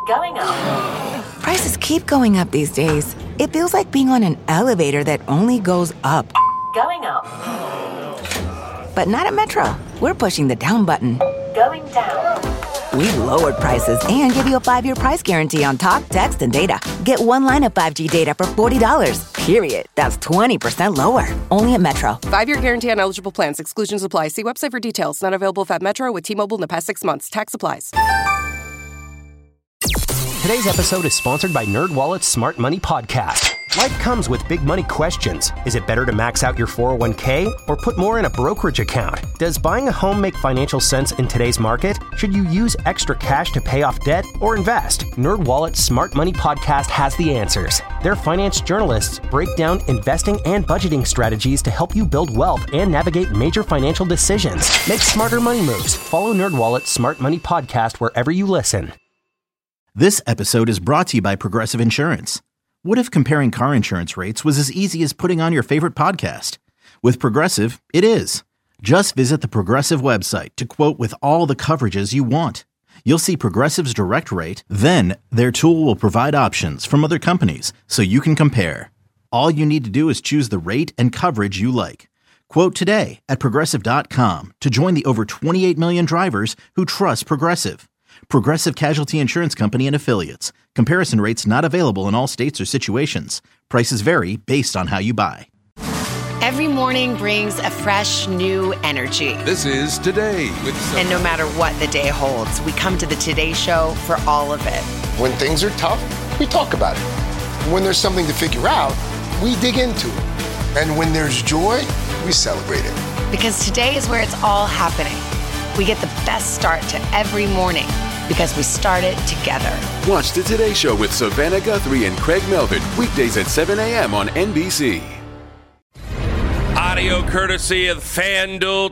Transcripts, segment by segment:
Going up. Prices keep going up these days. It feels like being on an elevator that only goes up. Going up. But not at Metro. We're pushing the down button. Going down. We've lowered prices and give you a 5-year price guarantee on talk, text, and data. Get one line of 5G data for $40, period. That's 20% lower. Only at Metro. 5-year guarantee on eligible plans. Exclusions apply. See website for details. Not available at Metro with T-Mobile in the past 6 months. Tax applies. Today's episode is sponsored by NerdWallet's Smart Money Podcast. Life comes with big money questions. Is it better to max out your 401k or put more in a brokerage account? Does buying a home make financial sense in today's market? Should you use extra cash to pay off debt or invest? NerdWallet's Smart Money Podcast has the answers. Their finance journalists break down investing and budgeting strategies to help you build wealth and navigate major financial decisions. Make smarter money moves. Follow NerdWallet's Smart Money Podcast wherever you listen. This episode is brought to you by Progressive Insurance. What if comparing car insurance rates was as easy as putting on your favorite podcast? With Progressive, it is. Just visit the Progressive website to quote with all the coverages you want. You'll see Progressive's direct rate, then their tool will provide options from other companies so you can compare. All you need to do is choose the rate and coverage you like. Quote today at Progressive.com to join the over 28 million drivers who trust Progressive. Progressive Casualty Insurance Company and Affiliates. Comparison rates not available in all states or situations. Prices vary based on how you buy. Every morning brings a fresh, new energy. This is Today with Sophie. And no matter what the day holds, we come to the Today Show for all of it. When things are tough, we talk about it. When there's something to figure out, we dig into it. And when there's joy, we celebrate it. Because today is where it's all happening. We get the best start to every morning because we start it together. Watch the Today Show with Savannah Guthrie and Craig Melvin, weekdays at 7 a.m. on NBC. Audio courtesy of FanDuel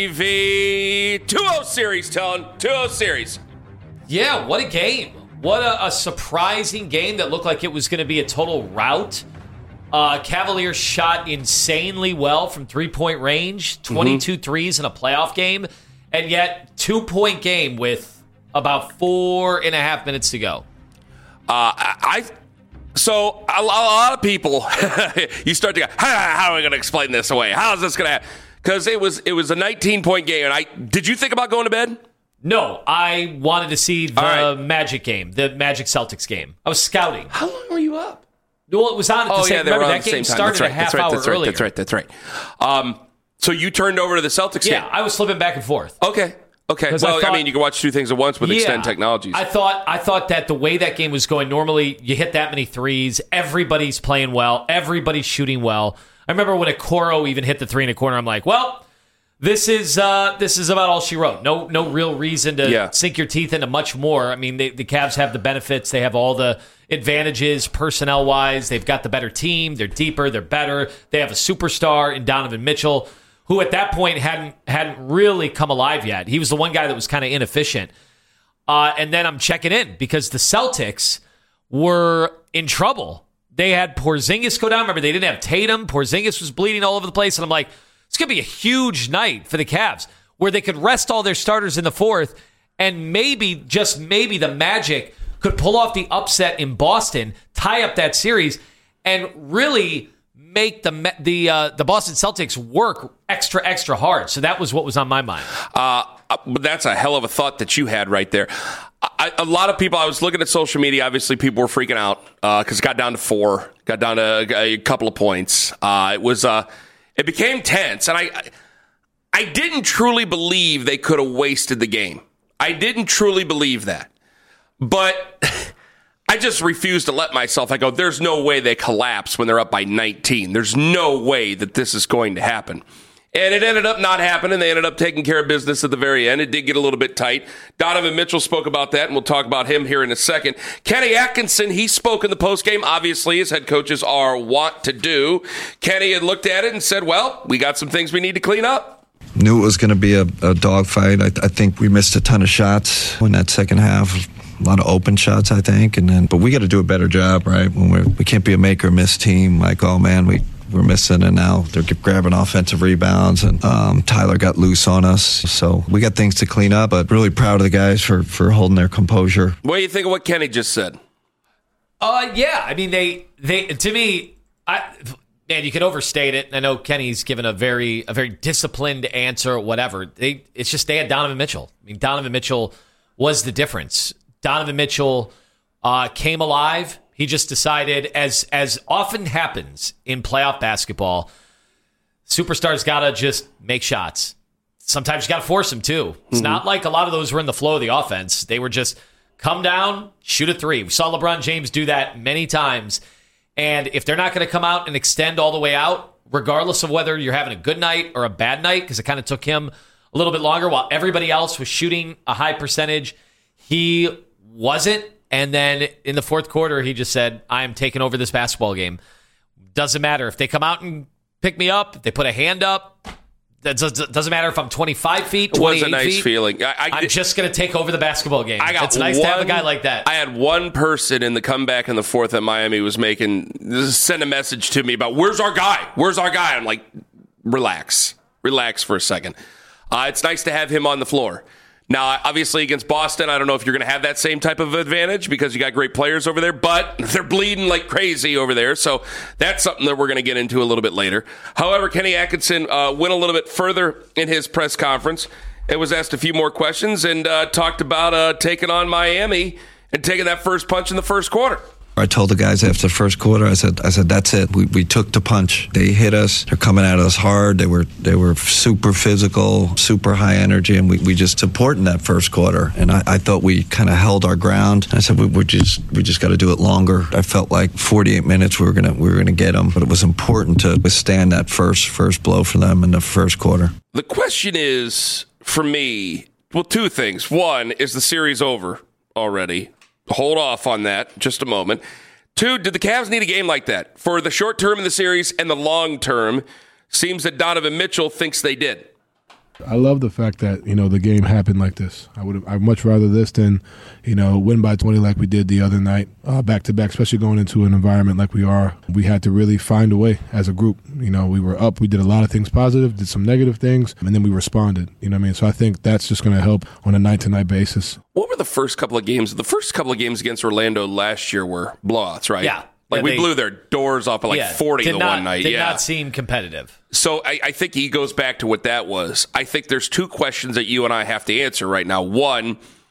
TV. 2-0 series, Tone. 2-0 series. Yeah, what a game. What a surprising game that looked like it was going to be a total rout. Cavaliers shot insanely well from three-point range, 22 threes in a playoff game, and yet 2-point game with about 4.5 minutes to go. So a lot of people, you start to go, how are we going to explain this away? How is this going to happen? Because it was a 19-point game. And did you think about going to bed? No, I wanted to see the Magic game, the Magic Celtics game. I was scouting. How long were you up? Well, it was on at the same time. Remember, that game started a half hour earlier. That's right. So you turned over to the Celtics game? Yeah, I was flipping back and forth. Okay. Well, I mean, you can watch two things at once with Extend Technologies. I thought that the way that game was going, normally you hit that many threes, everybody's playing well, everybody's shooting well. I remember when Okoro even hit the three in the corner, I'm like, well, this is about all she wrote. No real reason to sink your teeth into much more. I mean, the Cavs have the benefits. They have all the advantages personnel-wise. They've got the better team. They're deeper. They're better. They have a superstar in Donovan Mitchell, who at that point hadn't really come alive yet. He was the one guy that was kind of inefficient. And then I'm checking in because the Celtics were in trouble. They had Porzingis go down. Remember, they didn't have Tatum. Porzingis was bleeding all over the place. And I'm like, it's going to be a huge night for the Cavs where they could rest all their starters in the fourth and maybe, just maybe, the Magic could pull off the upset in Boston, tie up that series, and really make the Boston Celtics work extra hard. So that was what was on my mind. That's a hell of a thought that you had right there. A lot of people, I was looking at social media, obviously people were freaking out because it got down to 4, got down to a couple of points. It became tense, and I didn't truly believe they could have wasted the game. I didn't truly believe that. But I just refuse to let myself. I go, there's no way they collapse when they're up by 19. There's no way that this is going to happen. And it ended up not happening. They ended up taking care of business at the very end. It did get a little bit tight. Donovan Mitchell spoke about that, and we'll talk about him here in a second. Kenny Atkinson, he spoke in the postgame, obviously, as head coaches are wont to do. Kenny had looked at it and said, well, we got some things we need to clean up. Knew it was going to be a dogfight. I think we missed a ton of shots in that second half. A lot of open shots, I think, but we got to do a better job, right? When we can't be a make or miss team. Like, oh man, we we're missing, and now they're grabbing offensive rebounds, and Tyler got loose on us. So we got things to clean up, but really proud of the guys for holding their composure. What do you think of what Kenny just said? Yeah, I mean, they to me, man, you could overstate it. I know Kenny's given a very disciplined answer or whatever. It's just they had Donovan Mitchell. I mean, Donovan Mitchell was the difference. Donovan Mitchell came alive. He just decided, as often happens in playoff basketball, superstars got to just make shots. Sometimes you got to force them, too. It's not like a lot of those were in the flow of the offense. They were just come down, shoot a three. We saw LeBron James do that many times. And if they're not going to come out and extend all the way out, regardless of whether you're having a good night or a bad night, because it kind of took him a little bit longer while everybody else was shooting a high percentage, he wasn't. And then in the fourth quarter, he just said, I am taking over this basketball game. Doesn't matter if they come out and pick me up, if they put a hand up. That doesn't matter if I'm 25 feet, 28 feet. It was a nice feeling. I'm just going to take over the basketball game. It's nice to have a guy like that. I had one person in the comeback in the fourth at Miami was send a message to me about, where's our guy? Where's our guy? I'm like, relax for a second. It's nice to have him on the floor. Now, obviously, against Boston, I don't know if you're going to have that same type of advantage because you got great players over there, but they're bleeding like crazy over there. So that's something that we're going to get into a little bit later. However, Kenny Atkinson went a little bit further in his press conference and was asked a few more questions and talked about taking on Miami and taking that first punch in the first quarter. I told the guys after the first quarter, I said, that's it. We took the punch. They hit us. They're coming at us hard. They were super physical, super high energy, and we just supporting that first quarter. And I thought we kind of held our ground. I said we just got to do it longer. I felt like 48 minutes we were gonna get them, but it was important to withstand that first blow for them in the first quarter. The question is, for me, well, two things. One, is the series over already? Hold off on that just a moment. Two, did the Cavs need a game like that? For the short term of the series and the long term, seems that Donovan Mitchell thinks they did. I love the fact that, the game happened like this. I'd much rather this than, win by 20 like we did the other night, back to back, especially going into an environment like we are. We had to really find a way as a group. We were up, we did a lot of things positive, did some negative things, and then we responded. You know what I mean? So I think that's just going to help on a night-to-night basis. What were the first couple of games? The first couple of games against Orlando last year were blowouts, right? Yeah. Like we blew their doors off at 40 the one night. Did not seem competitive. So I think he goes back to what that was. I think there's two questions that you and I have to answer right now. One,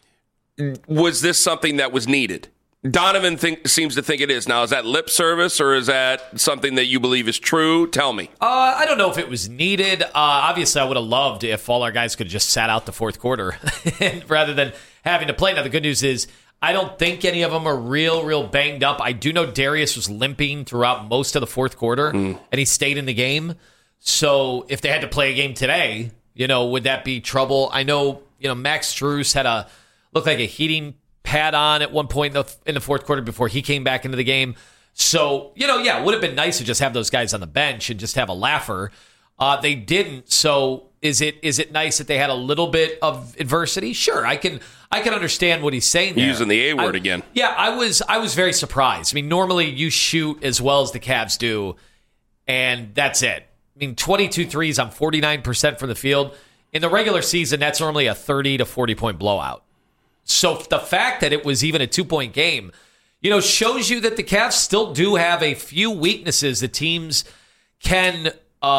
was this something that was needed? Donovan seems to think it is. Now, is that lip service or is that something that you believe is true? Tell me. I don't know if it was needed. Obviously, I would have loved if all our guys could have just sat out the fourth quarter rather than having to play. Now, the good news is, I don't think any of them are real banged up. I do know Darius was limping throughout most of the fourth quarter, and he stayed in the game. So if they had to play a game today, would that be trouble? I know, Max Strus looked like a heating pad on at one point in the fourth quarter before he came back into the game. So, it would have been nice to just have those guys on the bench and just have a laugher. They didn't. So is it nice that they had a little bit of adversity? Sure, I can understand what he's saying there. Using the A word again. Yeah, I was very surprised. I mean, normally you shoot as well as the Cavs do, and that's it. I mean, 22 threes on 49% from the field. In the regular season, that's normally a 30 to 40-point blowout. So the fact that it was even a 2-point game, shows you that the Cavs still do have a few weaknesses that teams can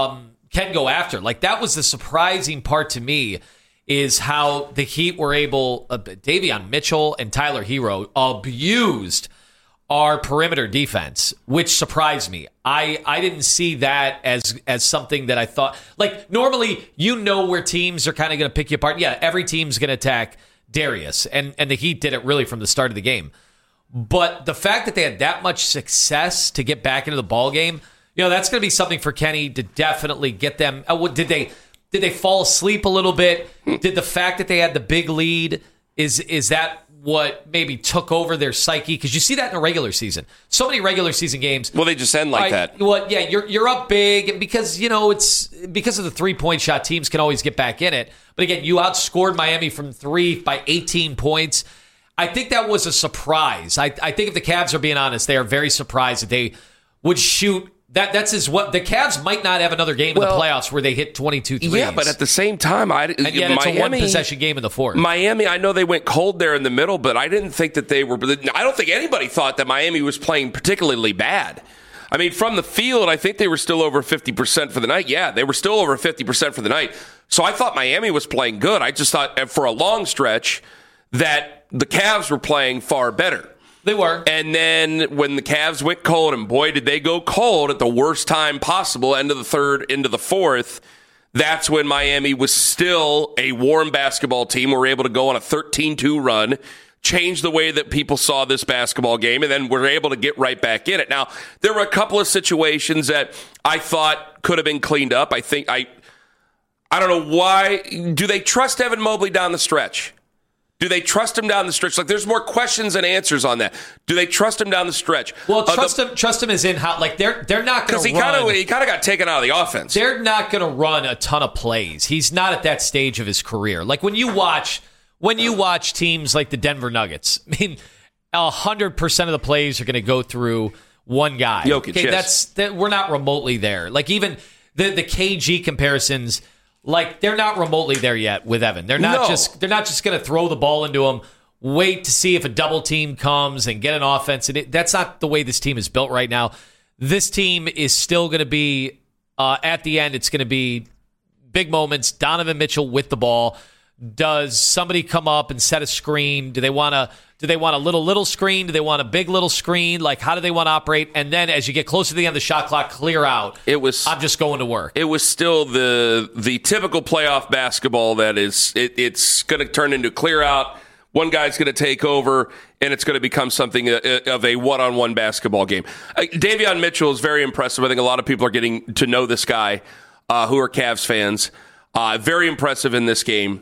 go after. Like, that was the surprising part to me, is how the Heat were able, Davion Mitchell and Tyler Hero abused our perimeter defense, which surprised me. I didn't see that as something that I thought, like, normally where teams are kind of going to pick you apart. Yeah, every team's going to attack Darius, and the Heat did it really from the start of the game. But the fact that they had that much success to get back into the ball game, that's going to be something for Kenny to definitely get them. Did they fall asleep a little bit? Did the fact that they had the big lead, is that what maybe took over their psyche? Because you see that in the regular season. So many regular season games. Well, they just end like that. Well, yeah, you're up big, and because it's because of the 3-point shot, teams can always get back in it. But again, you outscored Miami from 3 by 18 points. I think that was a surprise. I think if the Cavs are being honest, they are very surprised that they would shoot That's what the Cavs might not have another game in the playoffs where they hit 22 threes. Yeah, but at the same time, and yet it's a one-possession game in the fourth. Miami, I know they went cold there in the middle, but I didn't think that they were. I don't think anybody thought that Miami was playing particularly bad. I mean, from the field, I think they were still over 50% for the night. Yeah, they were still over 50% for the night. So I thought Miami was playing good. I just thought for a long stretch that the Cavs were playing far better. They were. And then when the Cavs went cold, and boy, did they go cold at the worst time possible, end of the third, into the fourth, that's when Miami was still a warm basketball team. We were able to go on a 13-2 run, change the way that people saw this basketball game, and then we're able to get right back in it. Now, there were a couple of situations that I thought could have been cleaned up. I don't know why. Do they trust Evan Mobley down the stretch? Do they trust him down the stretch? Like, there's more questions than answers on that. Do they trust him down the stretch? Well, trust him is in how, like, they're not going to run. Because he kind of got taken out of the offense. They're not going to run a ton of plays. He's not at that stage of his career. Like, when you watch teams like the Denver Nuggets, I mean, 100% of the plays are going to go through one guy. Jokic, yes. We're not remotely there. Like, even the KG comparisons, like, they're not remotely there yet with Evan. They're not just going to throw the ball into him, wait to see if a double team comes and get an offense. And that's not the way this team is built right now. This team is still going to be, at the end, it's going to be big moments. Donovan Mitchell with the ball. Does somebody come up and set a screen? Do they want a little screen? Do they want a big little screen? Like, how do they want to operate? And then as you get closer to the end of the shot clock, clear out. I'm just going to work. It was still the typical playoff basketball that is it's going to turn into clear out. One guy's going to take over, and it's going to become something of a one-on-one basketball game. Davion Mitchell is very impressive. I think a lot of people are getting to know this guy who are Cavs fans. Very impressive in this game.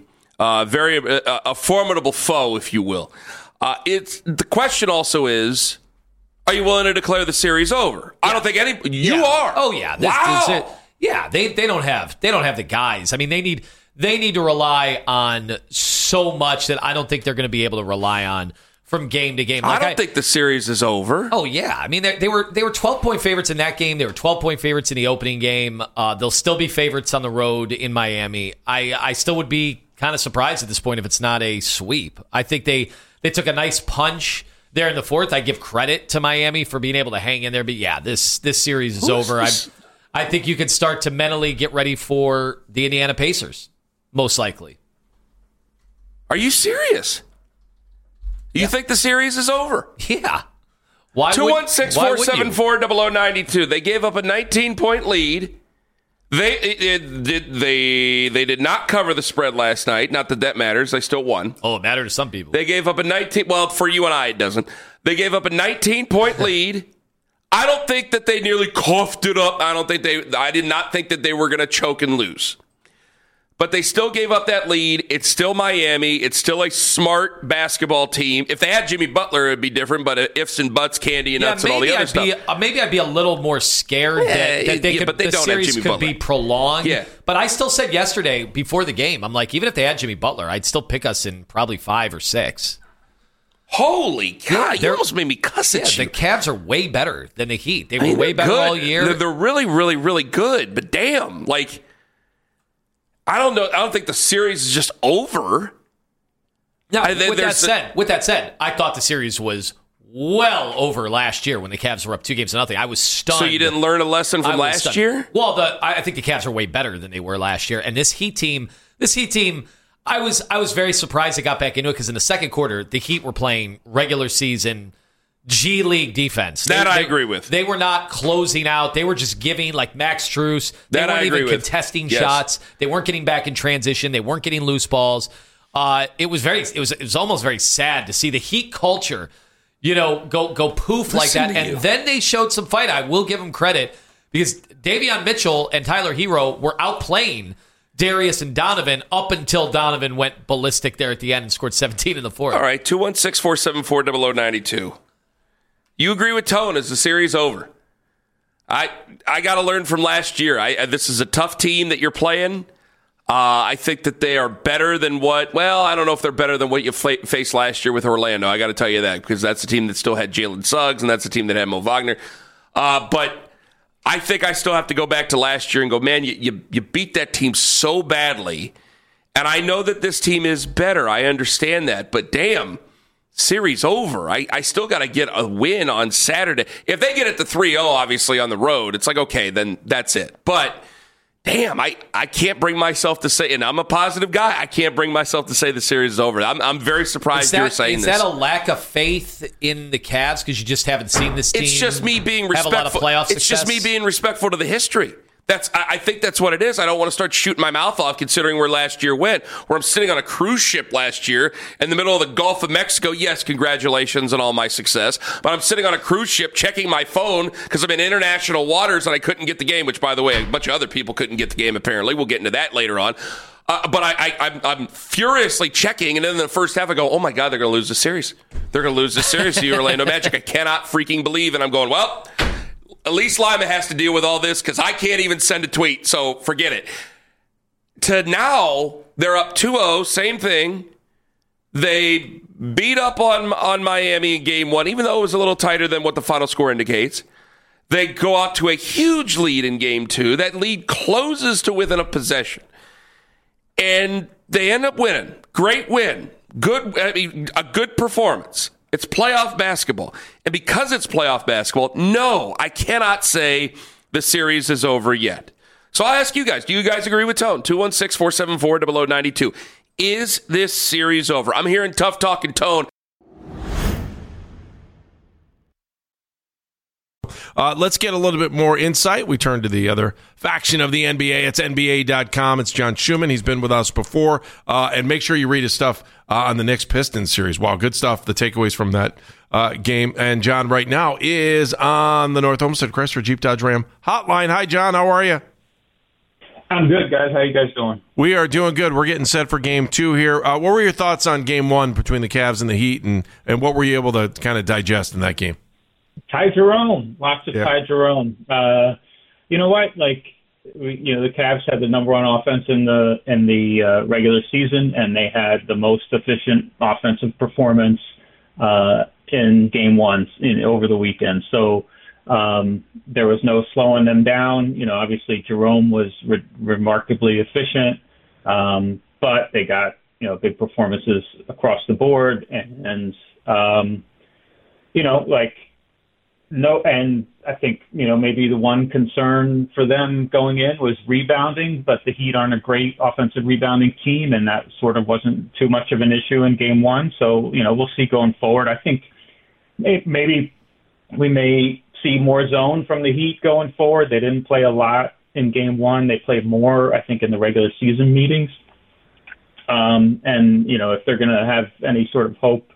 A formidable foe, if you will. The question also is, are you willing to declare the series over? Yeah. I don't think you are. Oh yeah. Wow. Yeah. They don't have the guys. I mean, they need to rely on so much that I don't think they're going to be able to rely on from game to game. Like, I don't think the series is over. Oh yeah. I mean, they were 12-point favorites in that game. They were 12-point favorites in the opening game. They'll still be favorites on the road in Miami. I still would be kind of surprised at this point if it's not a sweep. I think they took a nice punch there in the fourth. I give credit to Miami for being able to hang in there. But yeah, this series is over. I think you can start to mentally get ready for the Indiana Pacers, most likely. Are you serious? You think the series is over? Yeah. 216-474-0092. They gave up a 19-point lead. They did not cover the spread last night. Not that matters. They still won. Oh, it mattered to some people. They gave up a 19. Well, for you and I, it doesn't. They gave up a 19-point lead. I don't think that they nearly coughed it up. I did not think that they were going to choke and lose. But they still gave up that lead. It's still Miami. It's still a smart basketball team. If they had Jimmy Butler, it would be different. But ifs and buts, candy and nuts, and all the other stuff. Maybe I'd be a little more scared that the series could be prolonged. Yeah. But I still said yesterday before the game, I'm like, even if they had Jimmy Butler, I'd still pick us in probably 5 or 6. Holy God, you almost made me cuss at you. The Cavs are way better than the Heat. They were way better all year. They're really, really, really good. But damn, like, I don't know. I don't think the series is just over. Now, with that said, I thought the series was well over last year when the Cavs were up 2-0. I was stunned. So you didn't learn a lesson from last year? Well, I think the Cavs are way better than they were last year. And this Heat team, I was very surprised they got back into it because in the second quarter, the Heat were playing regular season G League defense. I agree with. They were not closing out. They were just giving, like Max Strus. They weren't even contesting shots. They weren't getting back in transition. They weren't getting loose balls. It was almost very sad to see the Heat culture, go poof like that. And then they showed some fight. I will give them credit because Davion Mitchell and Tyler Hero were outplaying Darius and Donovan up until Donovan went ballistic there at the end and scored 17 in the fourth. All right, 216-474-0092. You agree with Tone? Is the series over? I got to learn from last year. This is a tough team that you're playing. I think that they are better than I don't know if they're better than what you faced last year with Orlando. I got to tell you that because that's the team that still had Jalen Suggs and that's the team that had Mo Wagner. But I think I still have to go back to last year and go, man, you beat that team so badly. And I know that this team is better. I understand that. But damn, series over. I still got to get a win on Saturday. If they get it to 3-0, obviously, on the road, it's like, okay, then that's it. But damn, I can't bring myself to say, and I'm a positive guy, I can't bring myself to say the series is over. I'm very surprised you're saying this. Is that a lack of faith in the Cavs because you just haven't seen this team? It's just me being respectful. Have a lot of playoff success? It's just me being respectful to the history. I think that's what it is. I don't want to start shooting my mouth off considering where last year went, where I'm sitting on a cruise ship last year in the middle of the Gulf of Mexico. Yes, congratulations on all my success. But I'm sitting on a cruise ship checking my phone because I'm in international waters and I couldn't get the game, which, by the way, a bunch of other people couldn't get the game, apparently. We'll get into that later on. But I'm furiously checking, and then in the first half I go, oh, my God, they're going to lose the series. They're going to lose the series to the Orlando Magic. I cannot freaking believe. And I'm going, well, Elise Lima has to deal with all this because I can't even send a tweet, so forget it. To now, they're up 2-0, same thing. They beat up on Miami in Game 1, even though it was a little tighter than what the final score indicates. They go out to a huge lead in Game 2. That lead closes to within a possession. And they end up winning. Great win. A good performance. It's playoff basketball. And because it's playoff basketball, no, I cannot say the series is over yet. So I'll ask you guys, do you guys agree with Tone? 216-474-0092. Is this series over? I'm hearing tough talking Tone. Let's get a little bit more insight. We turn to the other faction of the NBA. It's NBA.com. It's John Schumann. He's been with us before. And make sure you read his stuff on the Knicks Pistons series. Wow, good stuff. The takeaways from that game. And John right now is on the North Olmsted Chrysler Jeep Dodge Ram hotline. Hi, John. How are you? I'm good, guys. How you guys doing? We are doing good. We're getting set for Game 2 here. What were your thoughts on Game 1 between the Cavs and the Heat? And what were you able to kind of digest in that game? Ty Jerome, lots of Ty Jerome. You know what? the Cavs had the number one offense in the regular season, and they had the most efficient offensive performance in Game 1 over the weekend. So there was no slowing them down. Obviously Jerome was remarkably efficient, but they got big performances across the board, and no, and I think, maybe the one concern for them going in was rebounding, but the Heat aren't a great offensive rebounding team, and that sort of wasn't too much of an issue in Game 1. So, we'll see going forward. I think maybe we may see more zone from the Heat going forward. They didn't play a lot in Game 1. They played more, I think, in the regular season meetings. And, if they're going to have any sort of hope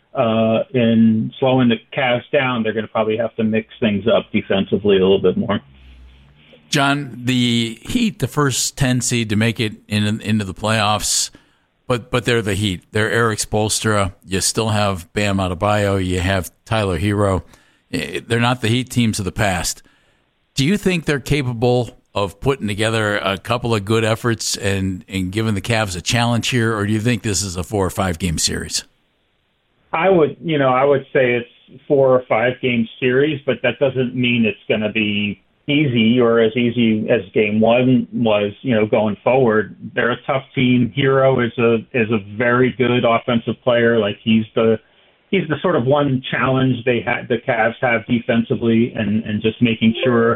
in slowing the Cavs down, they're going to probably have to mix things up defensively a little bit more. John, the Heat, the first 10 seed to make it into the playoffs, but they're the Heat. They're Eric Spoelstra. You still have Bam Adebayo. You have Tyler Hero. They're not the Heat teams of the past. Do you think they're capable of putting together a couple of good efforts and giving the Cavs a challenge here, or do you think this is a 4 or 5 game series? I would say it's 4 or 5 game series, but that doesn't mean it's going to be easy or as easy as Game 1 was. Going forward, they're a tough team. Hero is a very good offensive player. Like he's the sort of one challenge the Cavs have defensively, and just making sure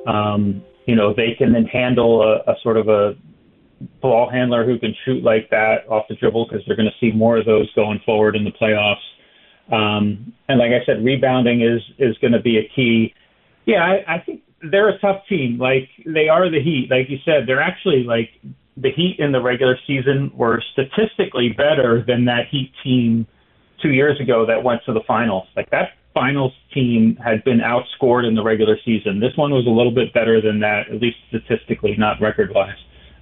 they can then handle a sort of a ball handler who can shoot like that off the dribble, because they're going to see more of those going forward in the playoffs. And like I said, rebounding is going to be a key. Yeah, I think they're a tough team. Like they are the Heat. Like you said, they're actually like the Heat in the regular season were statistically better than that Heat team 2 years ago that went to the finals. Like that finals team had been outscored in the regular season. This one was a little bit better than that, at least statistically, not record-wise.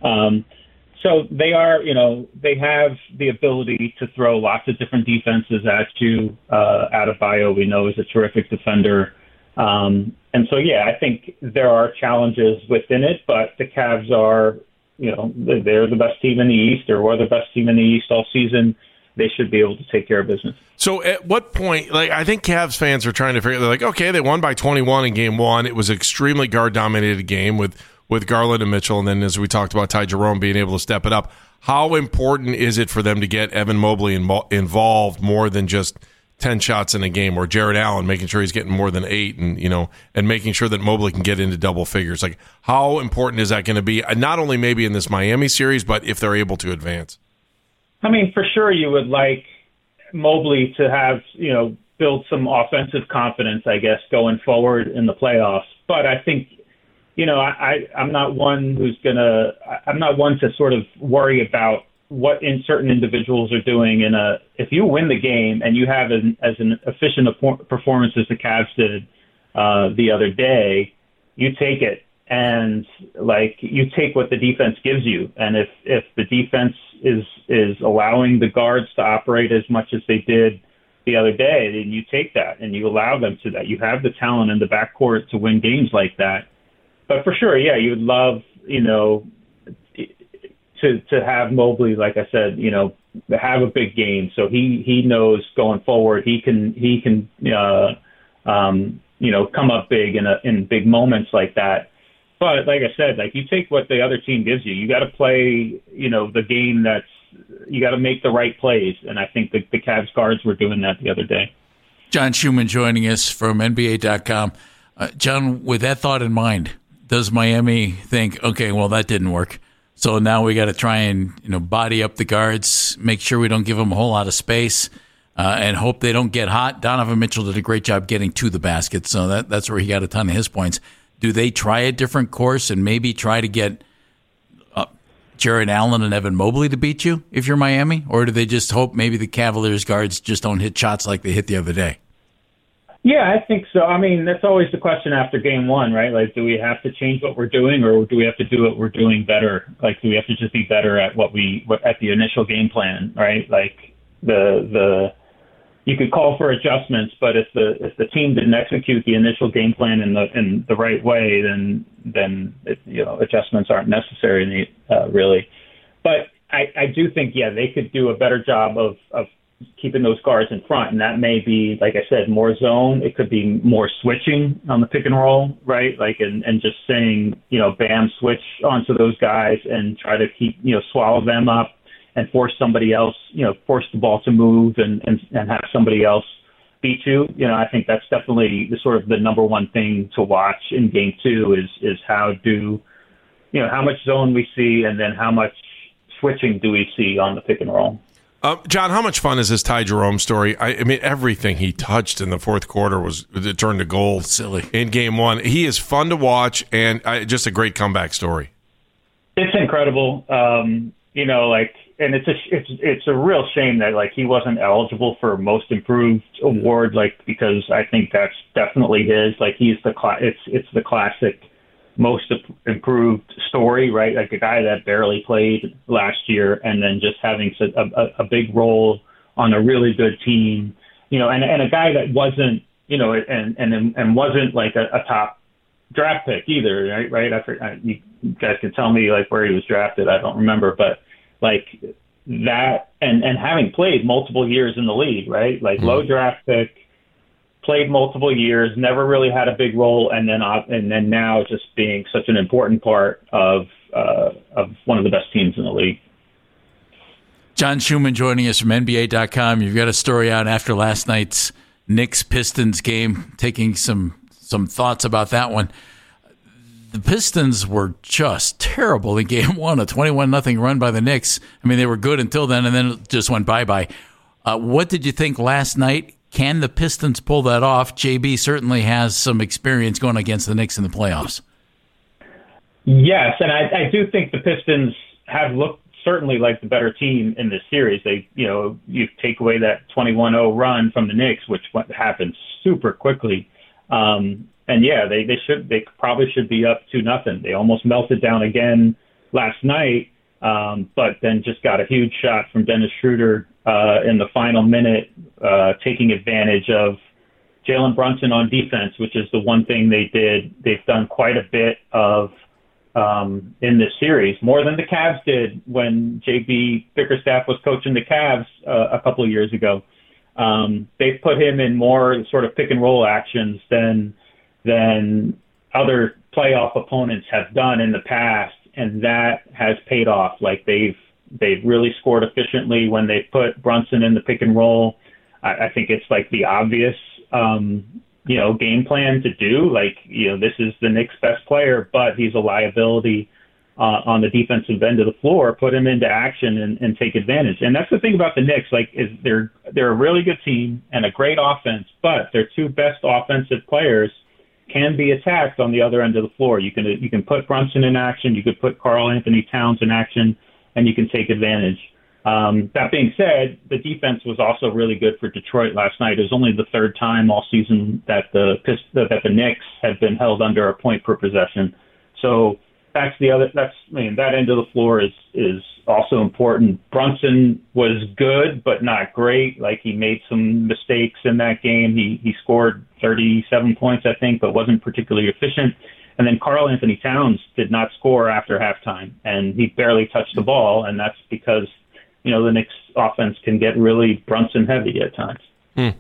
So they are, they have the ability to throw lots of different defenses at you. Adebayo, we know, is a terrific defender. And so, I think there are challenges within it, but the Cavs are, they're the best team in the East, or were the best team in the East all season. they should be able to take care of business. So at what point, like, I think Cavs fans are trying to figure, they're like, okay, they won by 21 in game one. It was an extremely guard-dominated game with Garland and Mitchell, and then as we talked about, Ty Jerome being able to step it up. How important is it for them to get Evan Mobley involved more than just 10 shots in a game, or Jared Allen making sure he's getting more than 8 and making sure that Mobley can get into double figures? Like, how important is that going to be, not only maybe in this Miami series, but if they're able to advance? I mean, for sure you would like Mobley to have, build some offensive confidence, I guess, going forward in the playoffs. But I think, I'm not one to sort of worry about what certain individuals are doing if you win the game and you have as an efficient a performance as the Cavs did the other day, you take it, and you take what the defense gives you. And if the defense is allowing the guards to operate as much as they did the other day, then you take that and you allow them to that. You have the talent in the backcourt to win games like that. But for sure, yeah, you would love, to have Mobley, like I said, have a big game. So he knows going forward he can come up big in big moments like that. But like I said, you take what the other team gives you. You got to play, the game you got to make the right plays. And I think the Cavs guards were doing that the other day. John Schumann joining us from NBA.com. John, with that thought in mind, does Miami think, okay, well, that didn't work, so now we got to try and body up the guards, make sure we don't give them a whole lot of space, and hope they don't get hot? Donovan Mitchell did a great job getting to the basket, so that's where he got a ton of his points. Do they try a different course and maybe try to get Jared Allen and Evan Mobley to beat you if you're Miami? Or do they just hope maybe the Cavaliers guards just don't hit shots like they hit the other day? Yeah, I think so. I mean, that's always the question after game one, right? Do we have to change what we're doing, or do we have to do what we're doing better? Do we have to just be better at at the initial game plan, right? You could call for adjustments, but if the team didn't execute the initial game plan in the right way, then adjustments aren't necessary really. But I do think, yeah, they could do a better job of keeping those guards in front, and that may be, like I said, more zone. It could be more switching on the pick and roll, right? And just saying, bam, switch onto those guys and try to keep, swallow them up and force somebody else, force the ball to move and have somebody else beat you. I think that's definitely the number one thing to watch in game two is how much zone we see, and then how much switching do we see on the pick and roll. John, how much fun is this Ty Jerome story? I mean, everything he touched in the fourth quarter it turned to gold. Silly. In game one. He is fun to watch, and just a great comeback story. It's incredible. And it's a real shame that he wasn't eligible for Most Improved award, because I think that's definitely his. He's it's the classic Most Improved story, right? A guy that barely played last year and then just having a big role on a really good team, and a guy that wasn't, and wasn't a top draft pick either, right? You guys can tell me where he was drafted. I don't remember, but that, and having played multiple years in the league, right? Low draft pick, played multiple years, never really had a big role, and then now just being such an important part of one of the best teams in the league. John Schumann joining us from NBA.com. You've got a story out after last night's Knicks-Pistons game, taking some thoughts about that one. The Pistons were just terrible in game one, a 21-0 run by the Knicks. I mean, they were good until then, and then it just went bye-bye. What did you think last night? Can the Pistons pull that off? JB certainly has some experience going against the Knicks in the playoffs. Yes, and I do think the Pistons have looked certainly like the better team in this series. They, you take away that 21-0 run from the Knicks, which happened super quickly. And yeah, they probably should be up 2-0. They almost melted down again last night, but then just got a huge shot from Dennis Schroeder in the final minute, taking advantage of Jalen Brunson on defense, which is the one thing they did. They've done quite a bit of in this series, more than the Cavs did when JB Bickerstaff was coaching the Cavs a couple of years ago. They've put him in more sort of pick and roll actions than other playoff opponents have done in the past, and that has paid off. Like they've really scored efficiently when they put Brunson in the pick and roll. I think it's like the obvious game plan to do. Like, this is the Knicks' best player, but he's a liability on the defensive end of the floor. Put him into action and take advantage. And that's the thing about the Knicks. Like, is they're a really good team and a great offense, but their two best offensive players can be attacked on the other end of the floor. You can put Brunson in action, you could put Karl Anthony Towns in action, and you can take advantage. That being said, the defense was also really good for Detroit last night. It was only the third time all season that the Knicks have been held under a point per possession. So that end of the floor is also important. Brunson was good, but not great. Like, he made some mistakes in that game. He scored 37 points, I think, but wasn't particularly efficient. And then Karl Anthony Towns did not score after halftime, and he barely touched the ball, and that's because the Knicks offense can get really Brunson heavy at times.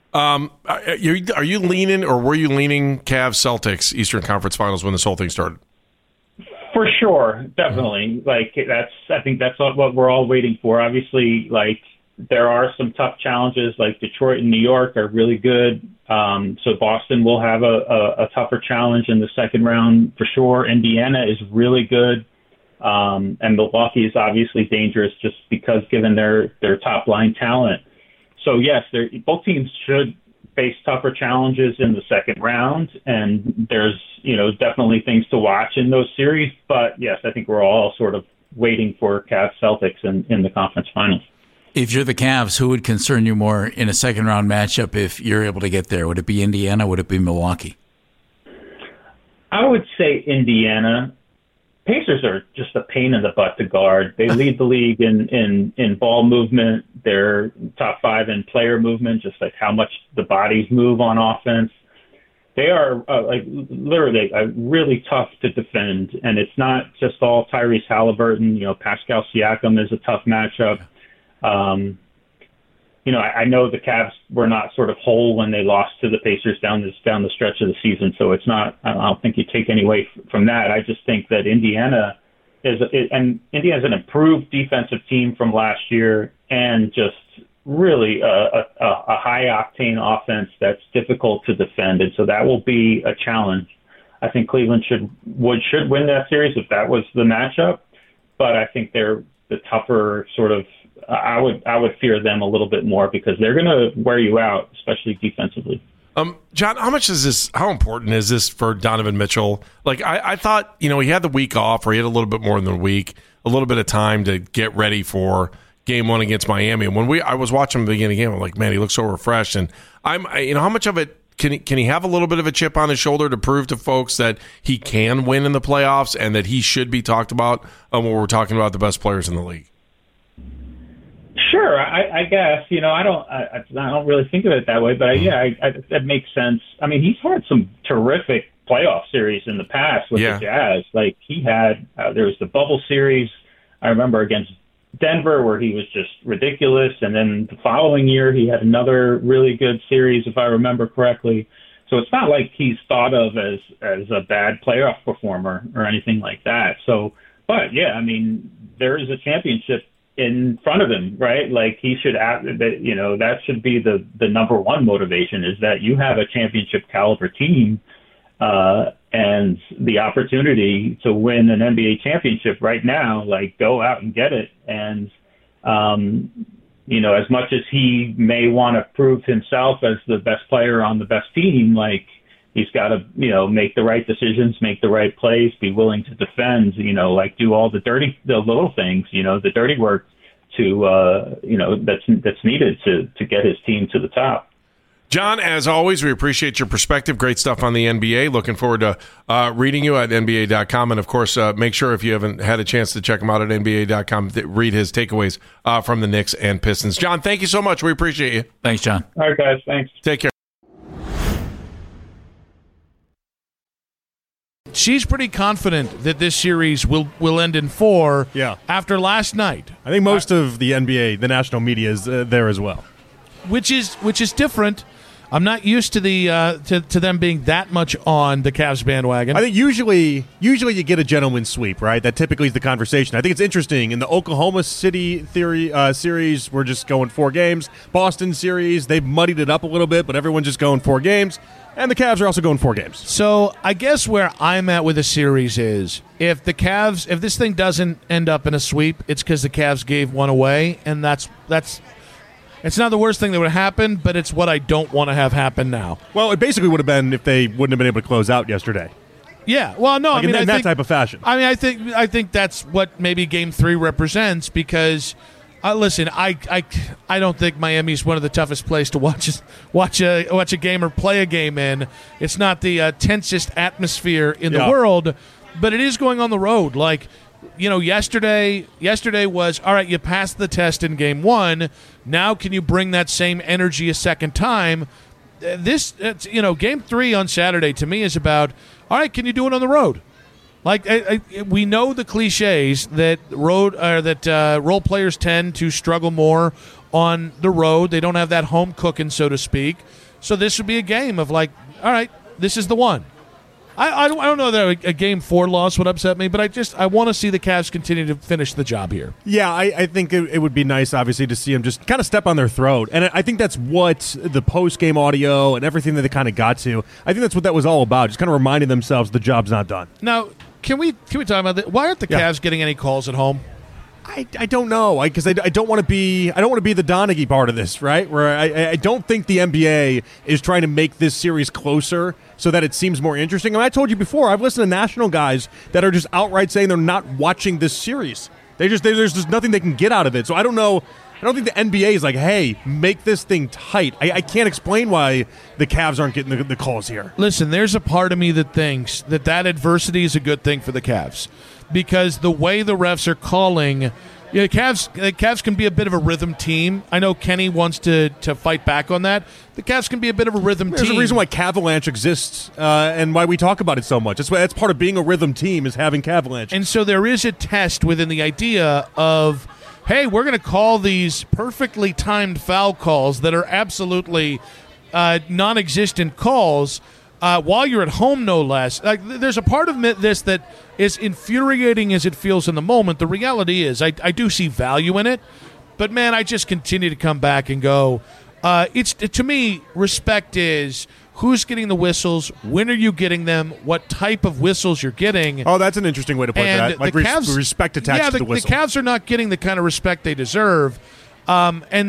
Are you leaning, or were you leaning Cavs Celtics Eastern Conference Finals when this whole thing started? For sure, definitely. I think that's what we're all waiting for. Obviously, there are some tough challenges. Like Detroit and New York are really good. So Boston will have a tougher challenge in the second round for sure. Indiana is really good. And Milwaukee is obviously dangerous just because given their top line talent. So yes, both teams should face tougher challenges in the second round, and there's definitely things to watch in those series. But yes, I think we're all sort of waiting for Cavs Celtics in the conference finals. If you're the Cavs, who would concern you more in a second round matchup if you're able to get there? Would it be Indiana? Would it be Milwaukee? I would say Indiana. Pacers are just a pain in the butt to guard. They lead the league in ball movement. They're top 5 in player movement, just like how much the bodies move on offense. They are literally really tough to defend, and it's not just all Tyrese Halliburton. Pascal Siakam is a tough matchup. I know the Cavs were not sort of whole when they lost to the Pacers down the stretch of the season, so it's not. I don't think you take any away from that. I just think that Indiana is an improved defensive team from last year, and just really a high octane offense that's difficult to defend, and so that will be a challenge. I think Cleveland should win that series if that was the matchup, but I think they're the tougher sort of. I would fear them a little bit more because they're going to wear you out, especially defensively. John, how important is this for Donovan Mitchell? Like, I thought, he had the week off, or he had a little bit more than a week, a little bit of time to get ready for game 1 against Miami. And when I was watching the beginning of the game, I'm like, man, he looks so refreshed. And how much of it can he have a little bit of a chip on his shoulder to prove to folks that he can win in the playoffs and that he should be talked about when we're talking about the best players in the league? Sure, I guess I don't really think of it that way, but that makes sense. I mean, he's had some terrific playoff series in the past with the Jazz. Like he had, there was the bubble series. I remember against Denver where he was just ridiculous, and then the following year he had another really good series, if I remember correctly. So it's not like he's thought of as a bad playoff performer or anything like that. So, but yeah, I mean, there is a championship in front of him, right? Like he should that should be the number one motivation, is that you have a championship caliber team and the opportunity to win an NBA championship right now. Like, go out and get it. And as much as he may want to prove himself as the best player on the best team, like he's got to make the right decisions, make the right plays, be willing to defend, do all the little things, the dirty work that's needed to get his team to the top. John, as always, we appreciate your perspective. Great stuff on the NBA. Looking forward to reading you at NBA.com. And, of course, make sure if you haven't had a chance to check him out at NBA.com, read his takeaways from the Knicks and Pistons. John, thank you so much. We appreciate you. Thanks, John. All right, guys. Thanks. Take care. she's pretty confident that this series will end in 4 after last night. I think most of the NBA, the national media, is there as well. Which is different. I'm not used to the to them being that much on the Cavs bandwagon. I think usually you get a gentleman's sweep, right? That typically is the conversation. I think it's interesting. In the Oklahoma City series, we're just going 4 games. Boston series, they've muddied it up a little bit, but everyone's just going 4 games. And the Cavs are also going 4 games. So I guess where I'm at with the series is if this thing doesn't end up in a sweep, it's because the Cavs gave one away, and that's it's not the worst thing that would happen, but it's what I don't want to have happen now. Well, it basically would have been if they wouldn't have been able to close out yesterday. Yeah, well, no, like I mean, in that type of fashion. I mean, I think that's what maybe Game 3 represents because, listen, I don't think Miami's one of the toughest places to watch a game or play a game in. It's not the tensest atmosphere in the world, but it is going on the road. Like, you know, yesterday was, all right, you passed the test in Game 1. Now can you bring that same energy a second time? Game 3 on Saturday to me is about, all right, can you do it on the road? Like we know the cliches that role players tend to struggle more on the road. They don't have that home cooking, so to speak. So this would be a game of like, all right, this is the one. I don't know that a Game 4 loss would upset me, but I want to see the Cavs continue to finish the job here. Yeah, I think it would be nice, obviously, to see them just kind of step on their throat. And I think that's what the post-game audio and everything that they kind of got to, I think that's what that was all about, just kind of reminding themselves the job's not done. Now, can we talk about that? Why aren't the Cavs getting any calls at home? I don't know, because I don't want to be the Donaghy part of this, right? Where I don't think the NBA is trying to make this series closer so that it seems more interesting. I mean, I told you before, I've listened to national guys that are just outright saying they're not watching this series. There's just nothing they can get out of it. So I don't know. I don't think the NBA is like, hey, make this thing tight. I can't explain why the Cavs aren't getting the calls here. Listen, there's a part of me that thinks that adversity is a good thing for the Cavs. Because the way the refs are calling, the Cavs can be a bit of a rhythm team. I know Kenny wants to fight back on that. The Cavs can be a bit of a rhythm team. There's a reason why Cavalanche exists and why we talk about it so much. That's part of being a rhythm team is having Cavalanche. And so there is a test within the idea of, hey, we're going to call these perfectly timed foul calls that are absolutely non-existent calls while you're at home, no less. Like, there's a part of this that is infuriating as it feels in the moment. The reality is I do see value in it, but, man, I just continue to come back and go, to me, respect is who's getting the whistles, when are you getting them, what type of whistles you're getting. Oh, that's an interesting way to put that. Like respect attached to the whistle. The Cavs are not getting the kind of respect they deserve. And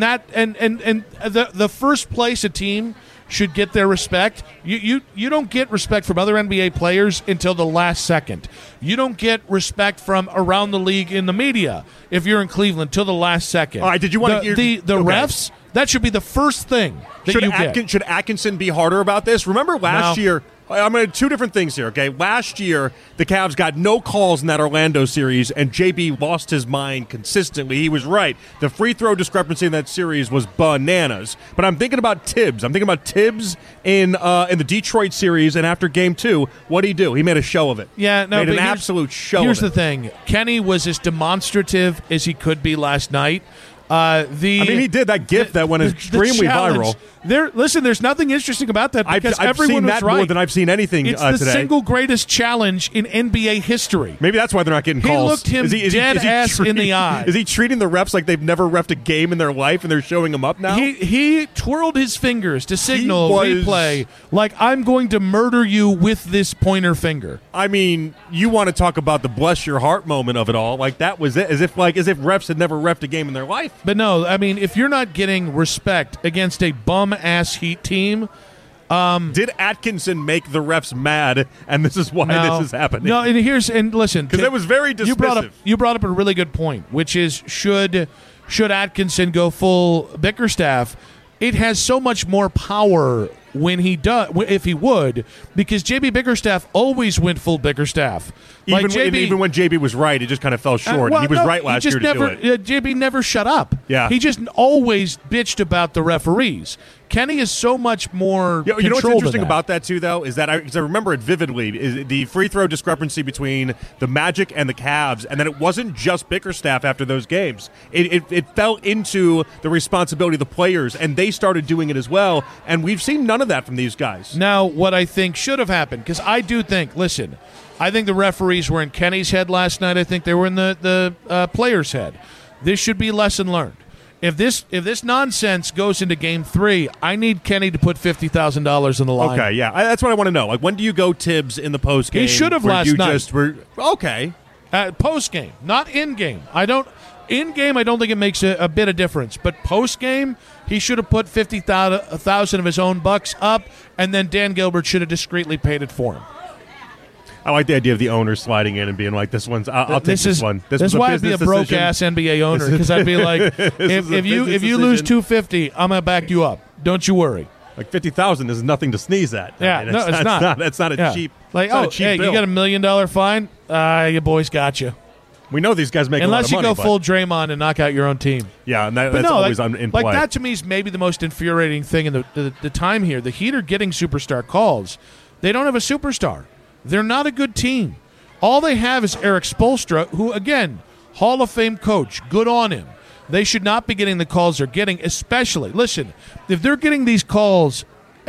the first place a team should get their respect. You don't get respect from other NBA players until the last second. You don't get respect from around the league in the media if you're in Cleveland till the last second. All right, did you want to hear the refs? That should be the first thing that you get. Should Atkinson be harder about this? Remember last year? I'm going to two different things here, okay? Last year, the Cavs got no calls in that Orlando series, and JB lost his mind consistently. He was right. The free throw discrepancy in that series was bananas. But I'm thinking about Tibbs. I'm thinking about Tibbs in the Detroit series, and after Game 2, what did he do? He made a show of it. Yeah, no, made an absolute show of it. Here's the thing. Kenny was as demonstrative as he could be last night. He did that GIF that went extremely viral. There's nothing interesting about that because I've everyone seen that was right. more than I've seen anything it's today. It's the single greatest challenge in NBA history. Maybe that's why they're not getting calls. He looked him dead ass in the eye. Is he treating the refs like they've never reffed a game in their life and they're showing him up now? He twirled his fingers to signal replay like, I'm going to murder you with this pointer finger. I mean, you want to talk about the bless your heart moment of it all. Like, that was it. As if refs had never reffed a game in their life. But no, I mean, if you're not getting respect against a bum-ass Heat team... did Atkinson make the refs mad, and this is why this is happening? No, and listen... Because it was very dismissive. You brought up a really good point, which is should Atkinson go full Bickerstaff? It has so much more power when he does, if he would, because JB Bickerstaff always went full Bickerstaff. Even when JB was right, it just kind of fell short. He was right last year to do it. JB never shut up. Yeah. He just always bitched about the referees. Kenny is so much more. You know what's controlled interesting than that. about that too, though, is that I remember it vividly. Is the free throw discrepancy between the Magic and the Cavs, and then it wasn't just Bickerstaff after those games. It fell into the responsibility of the players, and they started doing it as well. And we've seen none of that from these guys. Now, what I think should have happened, because I do think, listen, I think the referees were in Kenny's head last night. I think they were in the players' head. This should be lesson learned. If this nonsense goes into Game 3, I need Kenny to put $50,000 on the line. Okay, yeah, that's what I want to know. Like, when do you go Tibbs in the post game? He should have where last you night. Just were, okay, post game, not in game. In game. I don't think it makes a bit of difference. But post game, he should have put $50,000 of his own bucks up, and then Dan Gilbert should have discreetly paid it for him. I like the idea of the owner sliding in and being like, "This one's I'll take this one." This is why I'd be a broke ass NBA owner, because I'd be like, if you lose $250, I'm gonna back you up. Don't you worry. Like $50,000 is nothing to sneeze at. Yeah, it's not. That's not a cheap. Like, cheap bill. you got $1 million fine? Your boys got you. We know these guys make unless a lot of money. Unless you go full Draymond and knock out your own team. Yeah, and that's always in play. Like, that to me is maybe the most infuriating thing in the time here. The Heat are getting superstar calls. They don't have a superstar. They're not a good team. All they have is Eric Spoelstra, who, again, Hall of Fame coach. Good on him. They should not be getting the calls they're getting, especially, listen, if they're getting these calls